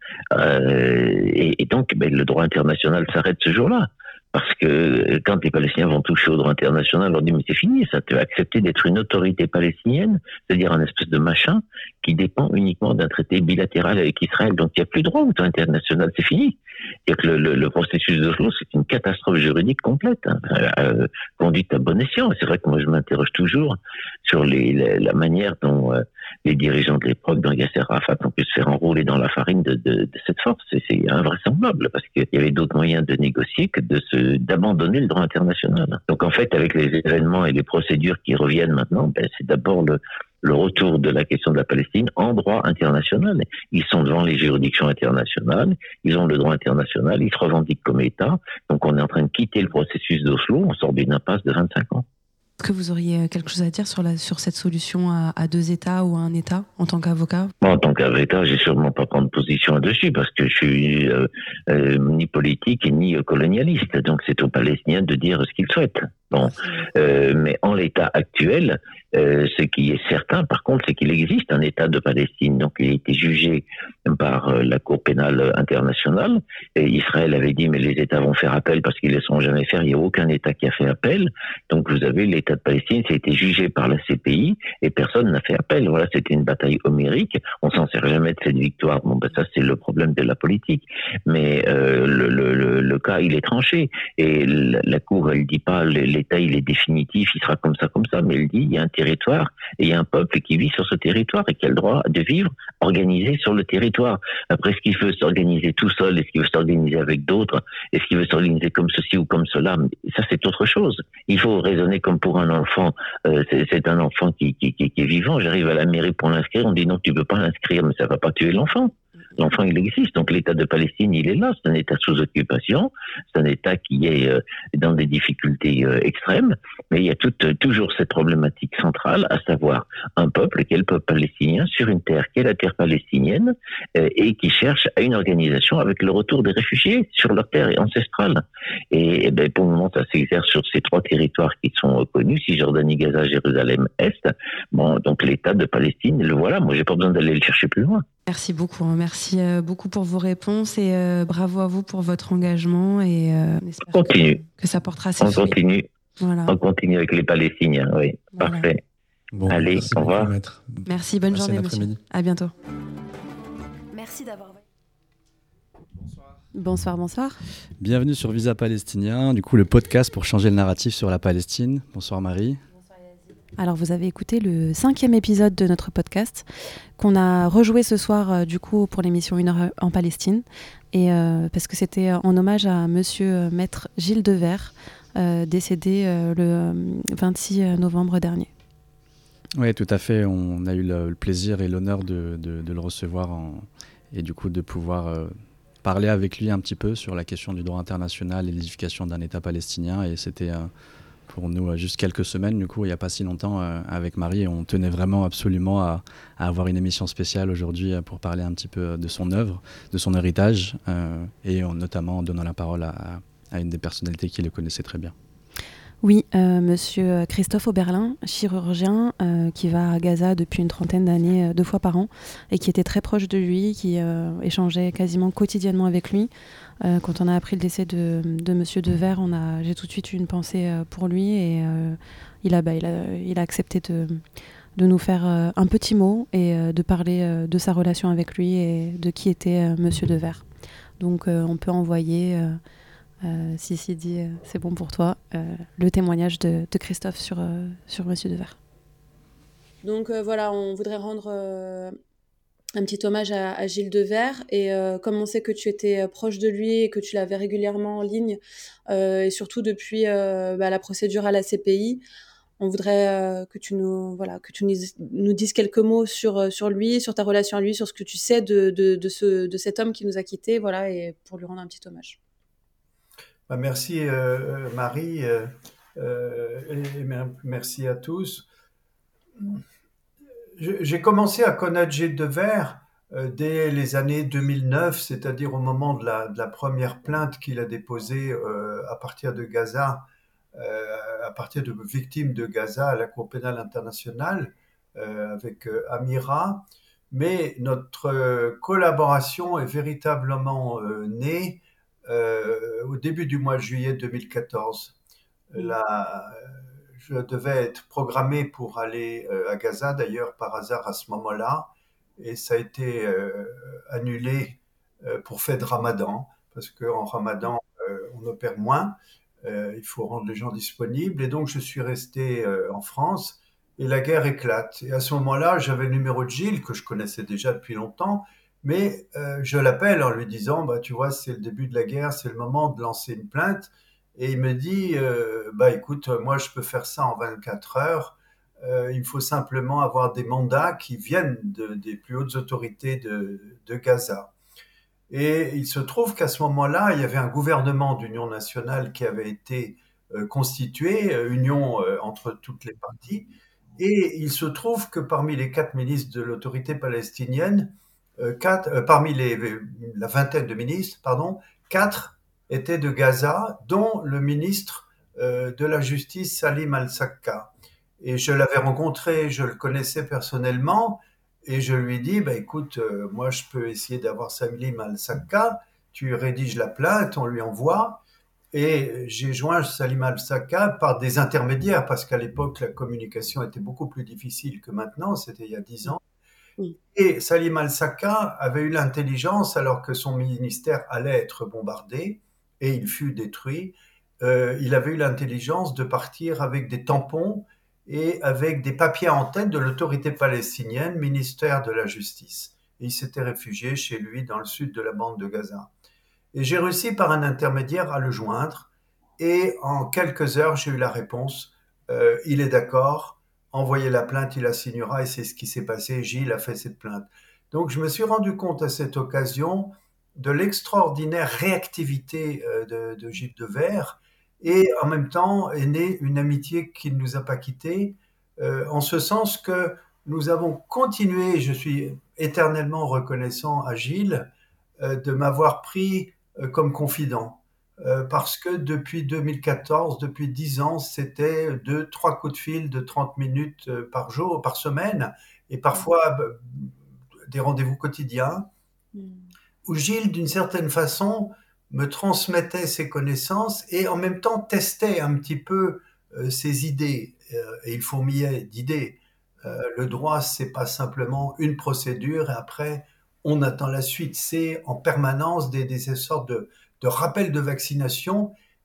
Et donc, le droit international s'arrête ce jour-là. Parce que quand les Palestiniens vont toucher au droit international, on leur dit mais c'est fini, ça, tu as accepté d'être une autorité palestinienne, c'est-à-dire un espèce de machin qui dépend uniquement d'un traité bilatéral avec Israël. Donc il n'y a plus de droit au droit international, c'est fini. C'est-à-dire que le processus d'Oslo, c'est une catastrophe juridique complète, conduite à bon escient. C'est vrai que moi je m'interroge toujours sur la manière dont les dirigeants de l'époque, dont Yasser Arafat, ont pu se faire enrouler dans la farine de cette force. C'est invraisemblable, parce qu'il y avait d'autres moyens de négocier que d'abandonner le droit international. Donc en fait, avec les événements et les procédures qui reviennent maintenant, c'est d'abord le retour de la question de la Palestine en droit international. Ils sont devant les juridictions internationales, ils ont le droit international, ils se revendiquent comme État. Donc on est en train de quitter le processus d'Oslo, on sort d'une impasse de 25 ans. Est-ce que vous auriez quelque chose à dire sur cette solution à deux États ou à un État en tant qu'avocat ? Bon, en tant qu'avocat, j'ai sûrement pas prendre position là-dessus parce que je suis ni politique ni colonialiste. Donc c'est aux Palestiniens de dire ce qu'ils souhaitent. Bon, mais en l'état actuel, ce qui est certain, par contre, c'est qu'il existe un État de Palestine. Donc, il a été jugé par la Cour pénale internationale. Et Israël avait dit, mais les États vont faire appel parce qu'ils ne laisseront jamais faire. Il n'y a aucun État qui a fait appel. Donc, vous avez l'État de Palestine, ça a été jugé par la CPI et personne n'a fait appel. Voilà, c'était une bataille homérique. On s'en sert jamais de cette victoire. Bon, ça, c'est le problème de la politique. Mais le cas, il est tranché. Et la Cour, elle dit pas, l'État, il est définitif, il sera comme ça, mais elle dit, il y a un territoire et il y a un peuple qui vit sur ce territoire et qui a le droit de vivre organisé sur le territoire. Après, est-ce qu'il veut s'organiser tout seul? Est-ce qu'il veut s'organiser avec d'autres? Est-ce qu'il veut s'organiser comme ceci ou comme cela? Ça, c'est autre chose. Il faut raisonner comme pour un enfant. C'est un enfant qui est vivant. J'arrive à la mairie pour l'inscrire. On dit non, tu peux pas l'inscrire, mais ça va pas tuer l'enfant. L'enfant, il existe. Donc, l'État de Palestine, il est là. C'est un État sous occupation. C'est un État qui est dans des difficultés extrêmes. Mais il y a toujours cette problématique centrale, à savoir un peuple qui est le peuple palestinien sur une terre qui est la terre palestinienne et qui cherche à une organisation avec le retour des réfugiés sur leur terre ancestrale. Et pour le moment, ça s'exerce sur ces trois territoires qui sont connus, Cisjordanie, Gaza, Jérusalem, Est. Bon, donc l'État de Palestine, le voilà. Moi, j'ai pas besoin d'aller le chercher plus loin. Merci beaucoup pour vos réponses et bravo à vous pour votre engagement et on continue que ça portera ses fruits. On continue avec les Palestiniens, oui, voilà. Parfait. Bon, allez, au revoir. Merci, bonne journée, monsieur. À bientôt. Merci d'avoir. Bonsoir. Bienvenue sur Visa Palestinien, du coup le podcast pour changer le narratif sur la Palestine. Bonsoir Marie. Bonsoir Yazid. Alors vous avez écouté le 5e épisode de notre podcast qu'on a rejoué ce soir du coup pour l'émission 1 heure en Palestine et parce que c'était en hommage à monsieur maître Gilles Devers décédé le 26 novembre dernier. Oui, tout à fait. On a eu le plaisir et l'honneur de le recevoir et du coup de pouvoir parler avec lui un petit peu sur la question du droit international et l'édification d'un État palestinien. Et c'était pour nous juste quelques semaines, du coup, il n'y a pas si longtemps, avec Marie. Et on tenait vraiment absolument à avoir une émission spéciale aujourd'hui pour parler un petit peu de son œuvre, de son héritage, et notamment en donnant la parole à une des personnalités qui le connaissait très bien. Oui, monsieur Christophe Oberlin, chirurgien qui va à Gaza depuis une trentaine d'années, 2 fois par an, et qui était très proche de lui, qui échangeait quasiment quotidiennement avec lui. Quand on a appris le décès de monsieur Devers, j'ai tout de suite eu une pensée pour lui, et il a accepté de nous faire un petit mot et de parler de sa relation avec lui et de qui était monsieur Devers. Donc on peut envoyer... si dit c'est bon pour toi, le témoignage de Christophe sur monsieur Devers. Donc voilà, on voudrait rendre un petit hommage à Gilles Devers et comme on sait que tu étais proche de lui et que tu l'avais régulièrement en ligne et surtout depuis la procédure à la CPI, on voudrait que tu nous dises quelques mots sur lui, sur ta relation à lui, sur ce que tu sais de cet homme qui nous a quittés, voilà, et pour lui rendre un petit hommage. Merci Marie et merci à tous. J'ai commencé à connaître Gilles Devers dès les années 2009, c'est-à-dire au moment de la première plainte qu'il a déposée à partir de Gaza, à partir de victimes de Gaza à la Cour pénale internationale avec Amira. Mais notre collaboration est véritablement née au début du mois de juillet 2014. Je devais être programmé pour aller à Gaza, d'ailleurs par hasard à ce moment-là, et ça a été annulé pour fête de Ramadan, parce qu'en Ramadan, on opère moins, il faut rendre les gens disponibles, et donc je suis resté en France, et la guerre éclate. Et à ce moment-là, j'avais le numéro de Gilles, que je connaissais déjà depuis longtemps, mais je l'appelle en lui disant, tu vois, c'est le début de la guerre, c'est le moment de lancer une plainte. Et il me dit, écoute, moi je peux faire ça en 24 heures. Il faut simplement avoir des mandats qui viennent des plus hautes autorités de Gaza. Et il se trouve qu'à ce moment-là, il y avait un gouvernement d'union nationale qui avait été constitué, union entre toutes les parties. Et il se trouve que parmi les 4 ministres de l'autorité palestinienne, parmi la vingtaine de ministres, 4 étaient de Gaza, dont le ministre de la Justice, Salim al-Sakka. Et je l'avais rencontré, je le connaissais personnellement, et je lui ai dit, écoute, moi je peux essayer d'avoir Salim al-Sakka, tu rédiges la plainte, on lui envoie. Et j'ai joint Salim al-Sakka par des intermédiaires, parce qu'à l'époque, la communication était beaucoup plus difficile que maintenant, c'était il y a 10 ans. Et Salim al-Sakka avait eu l'intelligence, alors que son ministère allait être bombardé, et il fut détruit, il avait eu l'intelligence de partir avec des tampons et avec des papiers en tête de l'autorité palestinienne, ministère de la Justice. Et il s'était réfugié chez lui dans le sud de la bande de Gaza. Et j'ai réussi par un intermédiaire à le joindre, et en quelques heures, j'ai eu la réponse. Il est d'accord, envoyez la plainte, il la signera, et c'est ce qui s'est passé. Gilles a fait cette plainte. Donc je me suis rendu compte à cette occasion de l'extraordinaire réactivité de Gilles Devers, et en même temps est née une amitié qui ne nous a pas quittés, en ce sens que nous avons continué, je suis éternellement reconnaissant à Gilles, de m'avoir pris comme confident. Parce que depuis 2014, depuis 10 ans, c'était 2-3 coups de fil de 30 minutes par jour, par semaine, et parfois des rendez-vous quotidiens, où Gilles, d'une certaine façon, me transmettait ses connaissances et en même temps testait un petit peu ses idées. Et il fourmillait d'idées. Le droit, c'est pas simplement une procédure et après, on attend la suite. C'est en permanence des sortes de rappels de vaccination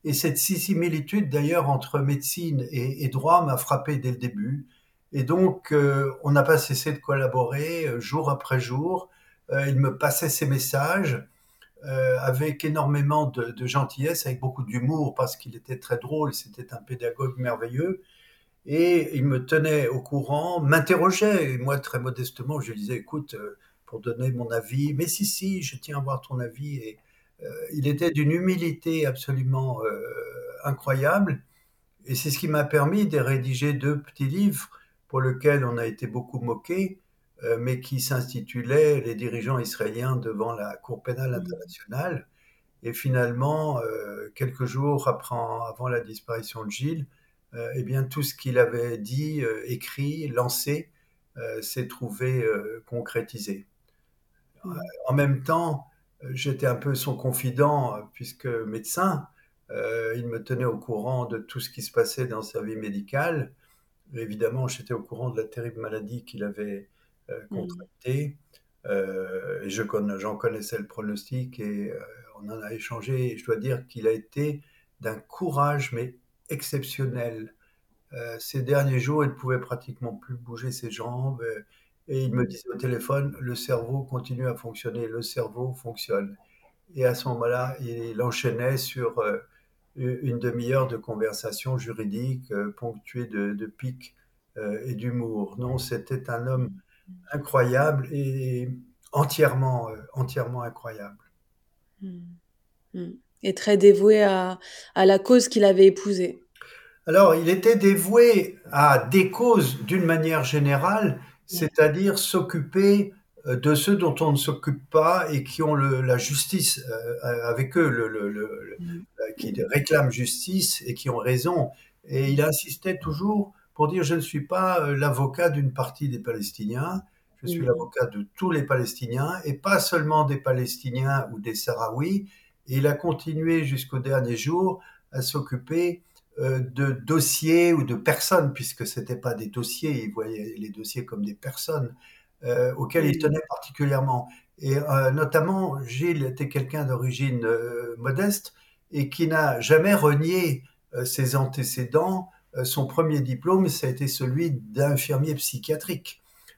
Et cette similitude d'ailleurs entre médecine et droit m'a frappé dès le début. Et donc, on n'a pas cessé de collaborer jour après jour. Il me passait ses messages avec énormément de gentillesse, avec beaucoup d'humour, parce qu'il était très drôle, c'était un pédagogue merveilleux. Et il me tenait au courant, m'interrogeait. Et moi, très modestement, je lui disais, écoute, pour donner mon avis, mais si, je tiens à voir ton avis. Et il était d'une humilité absolument incroyable. Et c'est ce qui m'a permis de rédiger 2 petits livres pour lesquels on a été beaucoup moqué, mais qui s'intitulaient Les dirigeants israéliens devant la Cour pénale internationale. Et finalement, quelques jours avant la disparition de Gilles, eh bien, tout ce qu'il avait dit, écrit, lancé, s'est trouvé concrétisé. En même temps, j'étais un peu son confident, puisque médecin, il me tenait au courant de tout ce qui se passait dans sa vie médicale. Évidemment, j'étais au courant de la terrible maladie qu'il avait contractée. Et j'en connaissais le pronostic et on en a échangé. Et je dois dire qu'il a été d'un courage, mais exceptionnel. Ces derniers jours, il ne pouvait pratiquement plus bouger ses jambes. Et il me disait au téléphone, le cerveau continue à fonctionner, le cerveau fonctionne. Et à ce moment-là, il enchaînait sur une demi-heure de conversation juridique ponctuée de pics et d'humour. Non, c'était un homme incroyable et entièrement incroyable. Et très dévoué à la cause qu'il avait épousée. Alors, il était dévoué à des causes d'une manière générale, c'est-à-dire s'occuper de ceux dont on ne s'occupe pas et qui ont la justice avec eux, qui réclament justice et qui ont raison. Et il insistait toujours pour dire je ne suis pas l'avocat d'une partie des Palestiniens, je suis l'avocat de tous les Palestiniens et pas seulement des Palestiniens ou des Sahraouis. Et il a continué jusqu'au dernier jour à s'occuper de dossiers ou de personnes, puisque ce n'étaient pas des dossiers, il voyait les dossiers comme des personnes auxquelles il tenait particulièrement. Et notamment, Gilles était quelqu'un d'origine modeste et qui n'a jamais renié ses antécédents. Son premier diplôme, ça a été celui d'infirmier psychiatrique.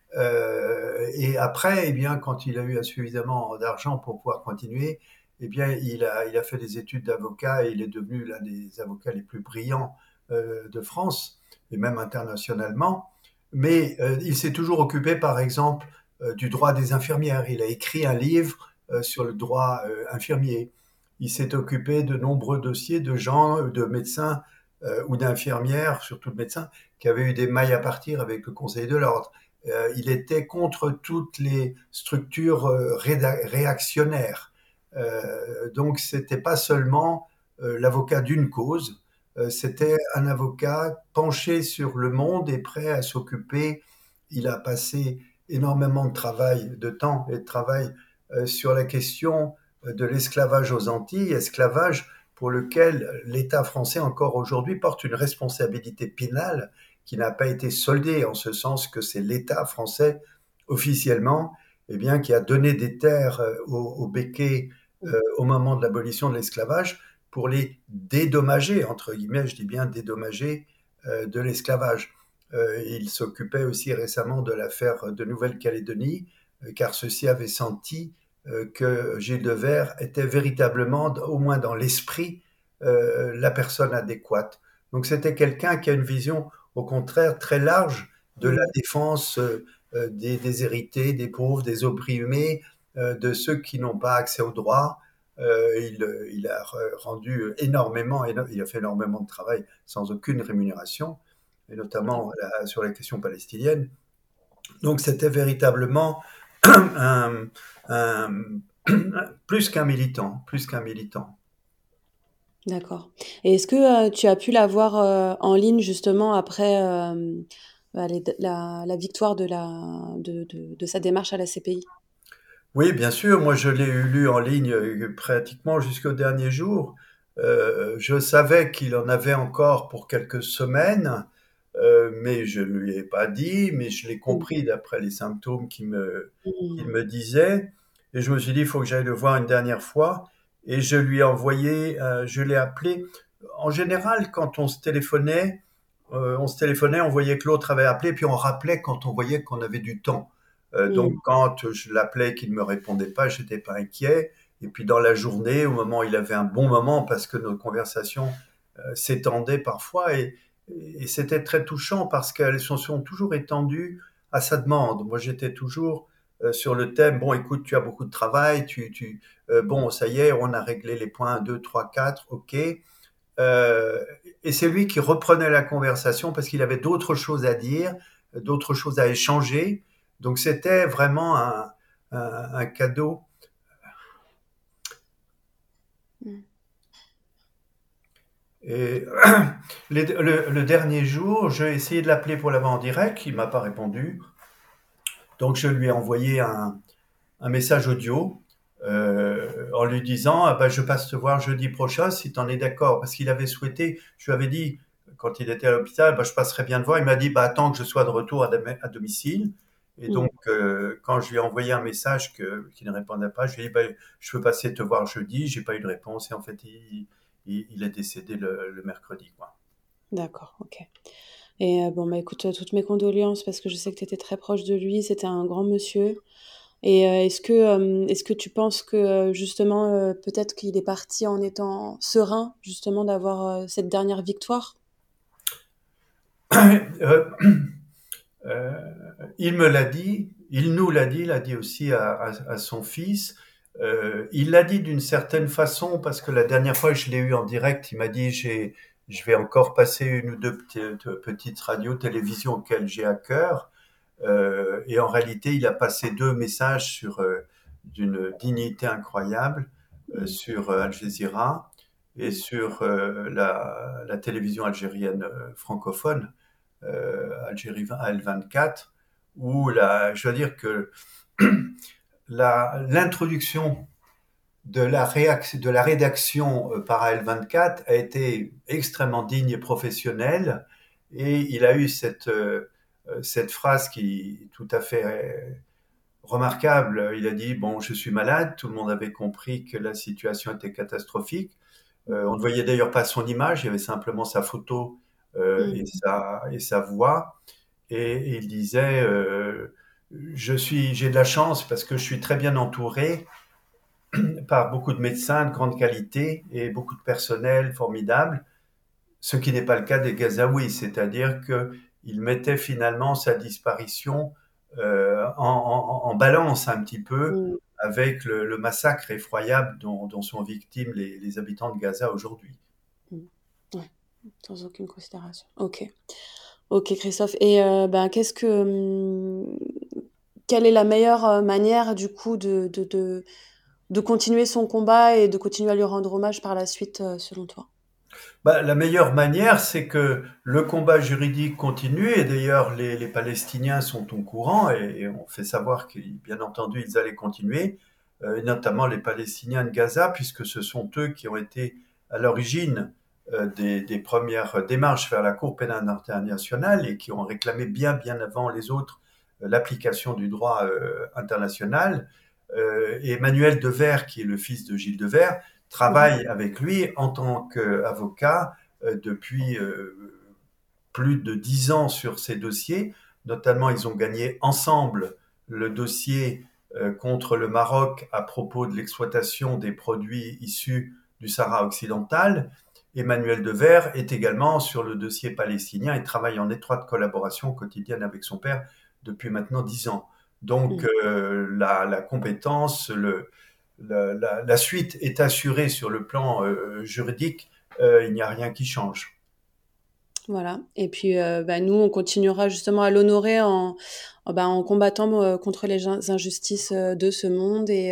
Et après, eh bien, quand il a eu suffisamment d'argent pour pouvoir continuer, eh bien, il a fait des études d'avocat et il est devenu l'un des avocats les plus brillants de France et même internationalement. Mais il s'est toujours occupé, par exemple, du droit des infirmières. Il a écrit un livre sur le droit infirmier. Il s'est occupé de nombreux dossiers de gens, de médecins ou d'infirmières, surtout de médecins, qui avaient eu des mailles à partir avec le Conseil de l'ordre. Il était contre toutes les structures réactionnaires. Donc, c'était pas seulement l'avocat d'une cause, c'était un avocat penché sur le monde et prêt à s'occuper. Il a passé énormément de temps et de travail sur la question de l'esclavage aux Antilles, esclavage pour lequel l'État français encore aujourd'hui porte une responsabilité pénale qui n'a pas été soldée, en ce sens que c'est l'État français officiellement, eh bien, qui a donné des terres aux Békés au moment de l'abolition de l'esclavage pour les dédommager, entre guillemets, je dis bien dédommager, de l'esclavage. Il s'occupait aussi récemment de l'affaire de Nouvelle-Calédonie, car ceux-ci avaient senti que Gilles Devers était véritablement, au moins dans l'esprit, la personne adéquate. Donc c'était quelqu'un qui a une vision, au contraire, très large de la défense des déshérités, des pauvres, des opprimés, de ceux qui n'ont pas accès au droit. Il a rendu énormément, il a fait énormément de travail sans aucune rémunération, et notamment sur la question palestinienne. Donc c'était véritablement plus qu'un militant, D'accord. Et est-ce que tu as pu la voir en ligne justement après la victoire de sa démarche à la CPI? Oui, bien sûr. Moi, je l'ai lu en ligne pratiquement jusqu'au dernier jour. Je savais qu'il en avait encore pour quelques semaines, mais je ne lui ai pas dit, mais je l'ai compris d'après les symptômes qu'il me disait. Et je me suis dit, il faut que j'aille le voir une dernière fois. Et je lui ai envoyé, je l'ai appelé en général, quand on se téléphonait, on voyait que l'autre avait appelé, puis on rappelait quand on voyait qu'on avait du temps. Donc, quand je l'appelais et qu'il ne me répondait pas, j'étais pas inquiet. Et puis, dans la journée, au moment où il avait un bon moment, parce que nos conversations s'étendaient parfois, et c'était très touchant parce qu'elles se sont toujours étendues à sa demande. Moi, j'étais toujours sur le thème, bon, écoute, tu as beaucoup de travail, bon, ça y est, on a réglé les points 1, 2, 3, 4, ok. Et c'est lui qui reprenait la conversation parce qu'il avait d'autres choses à dire, d'autres choses à échanger. Donc c'était vraiment un cadeau. Et le dernier jour, j'ai essayé de l'appeler pour l'avoir en direct, il m'a pas répondu. Donc je lui ai envoyé un message audio en lui disant je passe te voir jeudi prochain si tu en es d'accord. Parce qu'il avait souhaité, je lui avais dit, quand il était à l'hôpital, je passerai bien te voir. Il m'a dit attends que je sois de retour à domicile. Et donc, quand je lui ai envoyé un message qu'il ne répondait pas, je lui ai dit je peux passer te voir jeudi. J'ai pas eu de réponse. Et en fait, il est décédé le mercredi, quoi. D'accord, ok. Et écoute, toutes mes condoléances parce que je sais que tu étais très proche de lui. C'était un grand monsieur. Et est-ce que tu penses que justement, peut-être qu'il est parti en étant serein, justement, d'avoir cette dernière victoire? Il me l'a dit, il nous l'a dit, il l'a dit aussi à son fils. Il l'a dit d'une certaine façon parce que la dernière fois je l'ai eu en direct, il m'a dit je vais encore passer une ou deux petites radios, télévisions auxquelles j'ai à cœur. Et en réalité, il a passé 2 messages d'une dignité incroyable sur Al Jazeera et sur la télévision algérienne francophone, Algérie Al24, où je veux dire que l'introduction de la rédaction par L24 a été extrêmement digne et professionnelle, et il a eu cette phrase qui est tout à fait remarquable. Il a dit bon, je suis malade. Tout le monde avait compris que la situation était catastrophique. On ne voyait d'ailleurs pas son image, il y avait simplement sa photo et sa voix. Et il disait j'ai de la chance parce que je suis très bien entouré par beaucoup de médecins de grande qualité et beaucoup de personnel formidable, ce qui n'est pas le cas des Gazaouis, c'est-à-dire qu'il mettait finalement sa disparition en balance un petit peu avec le massacre effroyable dont sont victimes les habitants de Gaza aujourd'hui. Ouais, sans aucune considération. Ok, Christophe. Et quelle est la meilleure manière du coup de continuer son combat et de continuer à lui rendre hommage par la suite, selon toi? La meilleure manière, c'est que le combat juridique continue, et d'ailleurs les Palestiniens sont au courant, et on fait savoir que bien entendu ils allaient continuer, notamment les Palestiniens de Gaza, puisque ce sont eux qui ont été à l'origine des premières démarches vers la Cour pénale internationale et qui ont réclamé bien avant les autres l'application du droit international. Et Emmanuel Devers, qui est le fils de Gilles Devers, travaille avec lui en tant qu'avocat depuis plus de 10 ans sur ces dossiers. Notamment, ils ont gagné ensemble le dossier contre le Maroc à propos de l'exploitation des produits issus du Sahara occidental. Emmanuel Devers est également sur le dossier palestinien et travaille en étroite collaboration quotidienne avec son père depuis maintenant 10 ans. Donc, la compétence, la suite est assurée sur le plan juridique, il n'y a rien qui change. Voilà. Et puis, nous, on continuera justement à l'honorer en combattant contre les injustices de ce monde et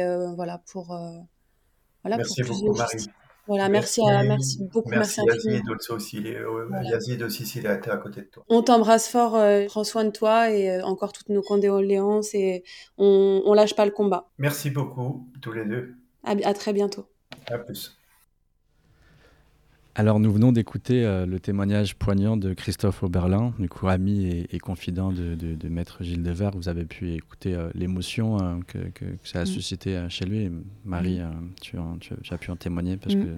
Merci pour plus de beaucoup, Marie. justice. Voilà, merci beaucoup, merci infiniment. Yazid aussi, s'il a été à côté de toi. On t'embrasse fort, prends soin de toi et encore toutes nos condoléances et on lâche pas le combat. Merci beaucoup, tous les deux. À très bientôt. À plus. Alors nous venons d'écouter le témoignage poignant de Christophe Oberlin, du coup ami et confident de Maître Gilles Devers. Vous avez pu écouter l'émotion que ça a suscité chez lui. Et Marie, tu as pu en témoigner parce que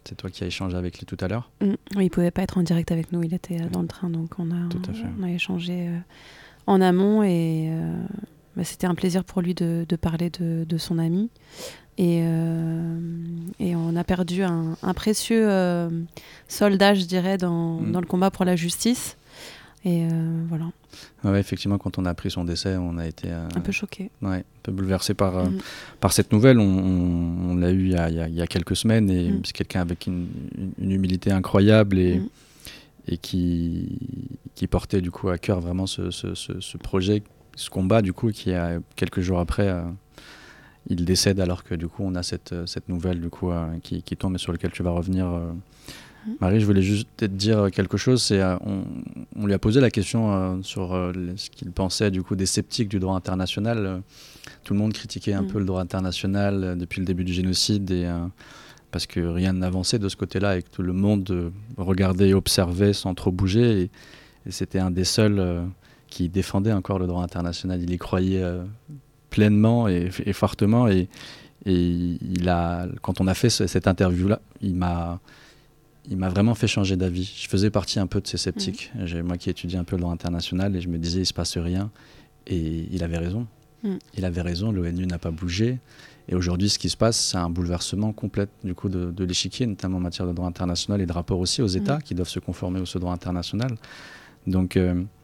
C'est toi qui as échangé avec lui tout à l'heure. Oui, il pouvait pas être en direct avec nous, il était dans le train, donc on a échangé en amont et c'était un plaisir pour lui de parler de son ami. Et on a perdu un précieux soldat, je dirais, dans le combat pour la justice. Et voilà. Ouais, effectivement, quand on a appris son décès, on a été un peu choqués. Ouais, un peu bouleversés par cette nouvelle. On l'a eu il y a quelques semaines et c'est quelqu'un avec une humilité incroyable et qui portait du coup à cœur vraiment ce projet, ce combat du coup, qui a quelques jours après il décède, alors que du coup on a cette nouvelle du coup qui tombe et sur laquelle tu vas revenir. Marie, je voulais juste peut-être dire quelque chose. On lui a posé la question sur ce qu'il pensait du coup des sceptiques du droit international. Tout le monde critiquait un peu le droit international depuis le début du génocide parce que rien n'avançait de ce côté-là et que tout le monde regardait et observait sans trop bouger. Et c'était un des seuls qui défendait encore le droit international. Il y croyait pleinement et fortement. Et quand on a fait cette interview-là, il m'a vraiment fait changer d'avis. Je faisais partie un peu de ces sceptiques. Moi qui étudie un peu le droit international, et je me disais, il ne se passe rien. Et il avait raison. Il avait raison, l'ONU n'a pas bougé. Et aujourd'hui, ce qui se passe, c'est un bouleversement complet du coup, de l'échiquier, notamment en matière de droit international et de rapport aussi aux États qui doivent se conformer au droit international. Donc,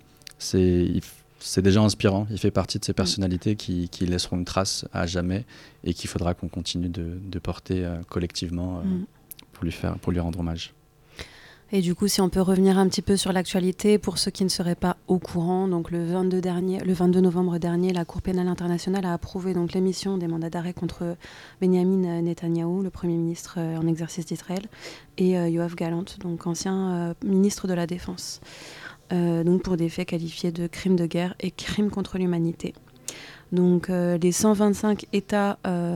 c'est déjà inspirant. Il fait partie de ces personnalités qui laisseront une trace à jamais et qu'il faudra qu'on continue de porter collectivement pour lui rendre hommage. Et du coup, si on peut revenir un petit peu sur l'actualité, pour ceux qui ne seraient pas au courant, donc le 22 novembre dernier, la Cour pénale internationale a approuvé donc l'émission des mandats d'arrêt contre Benjamin Netanyahou, le Premier ministre en exercice d'Israël, et Yoav Gallant, donc ancien ministre de la Défense, donc pour des faits qualifiés de crimes de guerre et crimes contre l'humanité. Donc les 125 États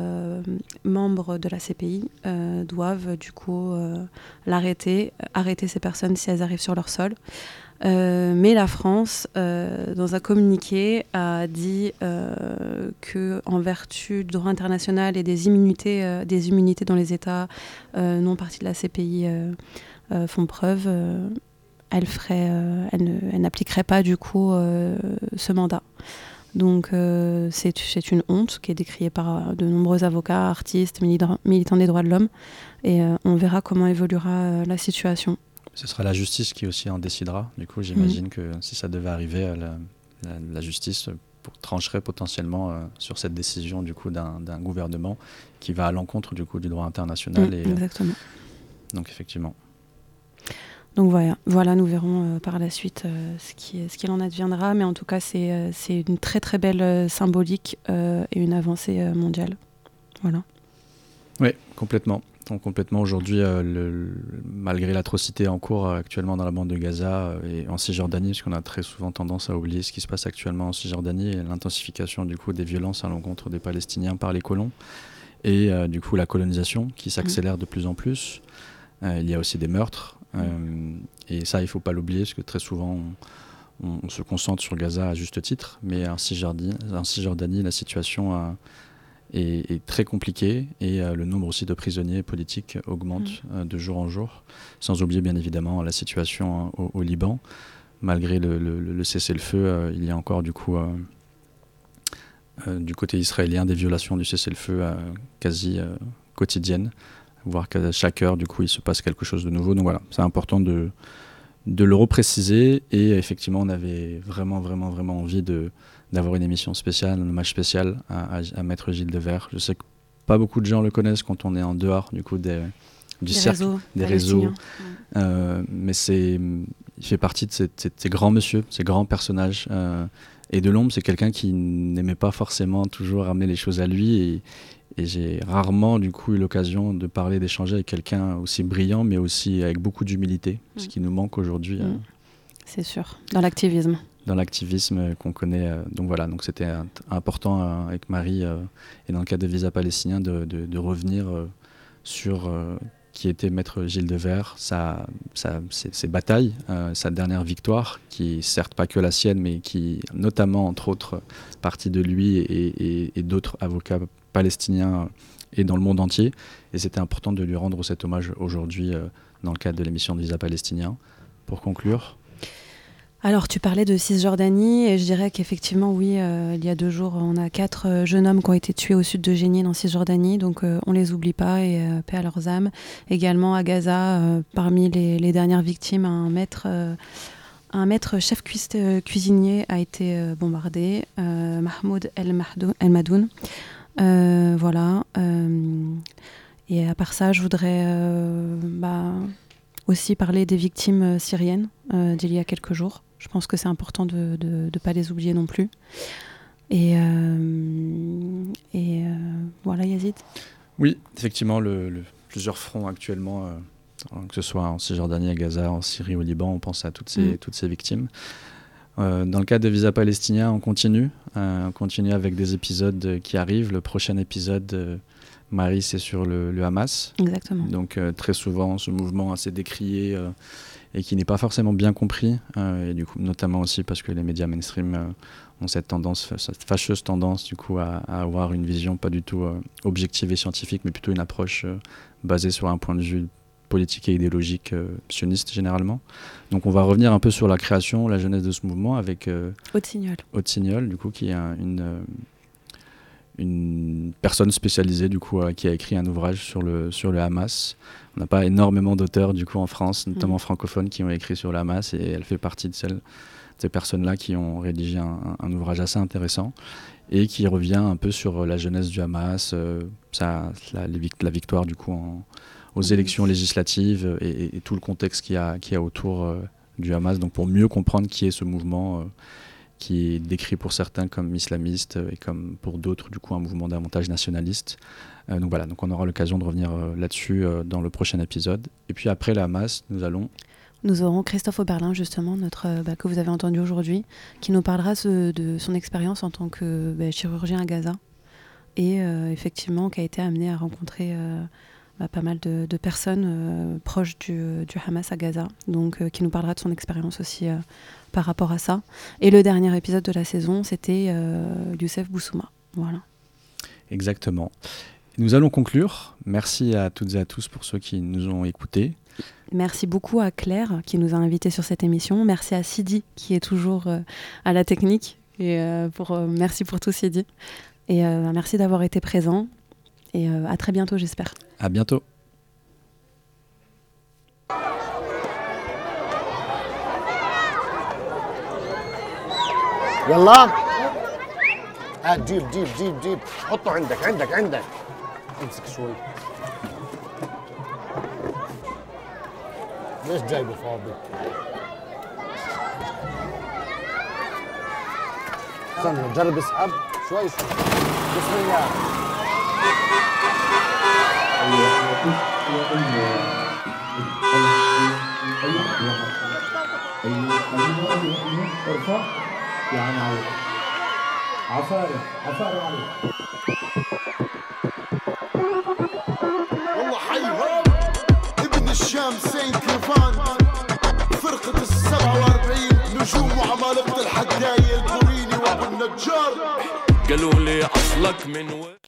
membres de la CPI doivent du coup arrêter ces personnes si elles arrivent sur leur sol. Mais la France, dans un communiqué, a dit qu'en vertu du droit international et des immunités dont les États non partis de la CPI font preuve, elle n'appliquerait pas du coup ce mandat. Donc c'est une honte qui est décriée par de nombreux avocats, artistes, militants des droits de l'homme, et on verra comment évoluera la situation. Ce sera la justice qui aussi en décidera. Du coup, j'imagine que si ça devait arriver, la justice trancherait potentiellement sur cette décision du coup d'un gouvernement qui va à l'encontre du coup du droit international. Exactement. Donc effectivement. Donc voilà, nous verrons par la suite ce qu'il en adviendra, mais en tout cas c'est une très très belle symbolique et une avancée mondiale. Voilà. Oui, complètement. Donc, complètement aujourd'hui, malgré l'atrocité en cours actuellement dans la bande de Gaza et en Cisjordanie, parce qu'on a très souvent tendance à oublier ce qui se passe actuellement en Cisjordanie et l'intensification du coup des violences à l'encontre des Palestiniens par les colons et du coup la colonisation qui s'accélère de plus en plus. Il y a aussi des meurtres. Et ça, il ne faut pas l'oublier, parce que très souvent, on se concentre sur Gaza à juste titre, mais en Cisjordanie, la situation est très compliquée et le nombre aussi de prisonniers politiques augmente de jour en jour, sans oublier bien évidemment la situation au Liban. Malgré le cessez-le-feu, il y a encore du coup, du côté israélien, des violations du cessez-le-feu quasi quotidiennes. Voir qu'à chaque heure, du coup, il se passe quelque chose de nouveau. Donc voilà, c'est important de le repréciser. Et effectivement, on avait vraiment envie d'avoir une émission spéciale, un hommage spécial à Maître Gilles Devers. Je sais que pas beaucoup de gens le connaissent quand on est en dehors du coup du cercle, des réseaux. Mais il fait partie de ces grands monsieur, ces grands personnages. Et Delhomme, c'est quelqu'un qui n'aimait pas forcément toujours ramener les choses à lui. Et j'ai rarement du coup eu l'occasion de parler, d'échanger avec quelqu'un aussi brillant, mais aussi avec beaucoup d'humilité, ce qui nous manque aujourd'hui. C'est sûr, dans l'activisme. Dans l'activisme qu'on connaît. Donc voilà, donc c'était important avec Marie et dans le cadre de Visa Palestinien de revenir sur qui était Maître Gilles Devers, ses batailles, sa dernière victoire, qui certes pas que la sienne, mais qui notamment entre autres partie de lui et d'autres avocats palestiniens et dans le monde entier. Et c'était important de lui rendre cet hommage aujourd'hui dans le cadre de l'émission de Visa Palestinien. Pour conclure. Alors, tu parlais de Cisjordanie et je dirais qu'effectivement, oui, il y a 2 jours, on a 4 jeunes hommes qui ont été tués au sud de Jénine en Cisjordanie, donc on les oublie pas et paix à leurs âmes. Également à Gaza, parmi les dernières victimes, un maître chef cuisinier a été bombardé, Mahmoud El Madoun. Voilà. Et à part ça, je voudrais aussi parler des victimes syriennes d'il y a quelques jours. Je pense que c'est important de ne pas les oublier non plus. Et voilà, Yazid. Oui, effectivement, plusieurs fronts actuellement, que ce soit en Cisjordanie, à Gaza, en Syrie, au Liban, on pense à toutes ces victimes. Dans le cadre de Visa Palestinien, on continue avec des épisodes qui arrivent. Le prochain épisode, Marie, c'est sur le Hamas. Exactement. Donc très souvent, ce mouvement assez décrié et qui n'est pas forcément bien compris, et du coup, notamment aussi parce que les médias mainstream ont cette fâcheuse tendance du coup, à avoir une vision pas du tout objective et scientifique, mais plutôt une approche basée sur un point de vue politique et idéologique sioniste généralement. Donc on va revenir un peu sur la création, la jeunesse de ce mouvement avec Aude Signol, du coup, qui est une personne spécialisée du coup qui a écrit un ouvrage sur le Hamas. On n'a pas énormément d'auteurs du coup en France, notamment francophones, qui ont écrit sur le Hamas, et elle fait partie de ces personnes-là qui ont rédigé un ouvrage assez intéressant et qui revient un peu sur la jeunesse du Hamas, la victoire du coup aux élections législatives et tout le contexte qu'il y a autour du Hamas, donc pour mieux comprendre qui est ce mouvement qui est décrit pour certains comme islamiste et comme pour d'autres du coup un mouvement davantage nationaliste. Donc voilà, donc on aura l'occasion de revenir là-dessus dans le prochain épisode. Et puis après la Hamas, nous aurons Christophe Oberlin, justement, que vous avez entendu aujourd'hui, qui nous parlera de son expérience en tant que chirurgien à Gaza et effectivement qui a été amené à rencontrer pas mal de personnes proches du Hamas à Gaza, donc qui nous parlera de son expérience aussi par rapport à ça. Et le dernier épisode de la saison, c'était Youssef Boussouma. Voilà. Exactement. Nous allons conclure. Merci à toutes et à tous pour ceux qui nous ont écoutés. Merci beaucoup à Claire qui nous a invités sur cette émission. Merci à Sidi qui est toujours à la technique. Et merci pour tout, Sidi. Et merci d'avoir été présent. Et à très bientôt, j'espère. À bientôt. يلا جيب حطه عندك امسك شوي ليش جايبه فاضي استنى نجرب اسحب شوي بسم الله ارفع يعني عليك عفارة عليك والله حي ابن الشام سين كيفان فرقة 47 نجوم وعمالقة الحداية البوريني وابو النجار قالوا لي اصلك من وين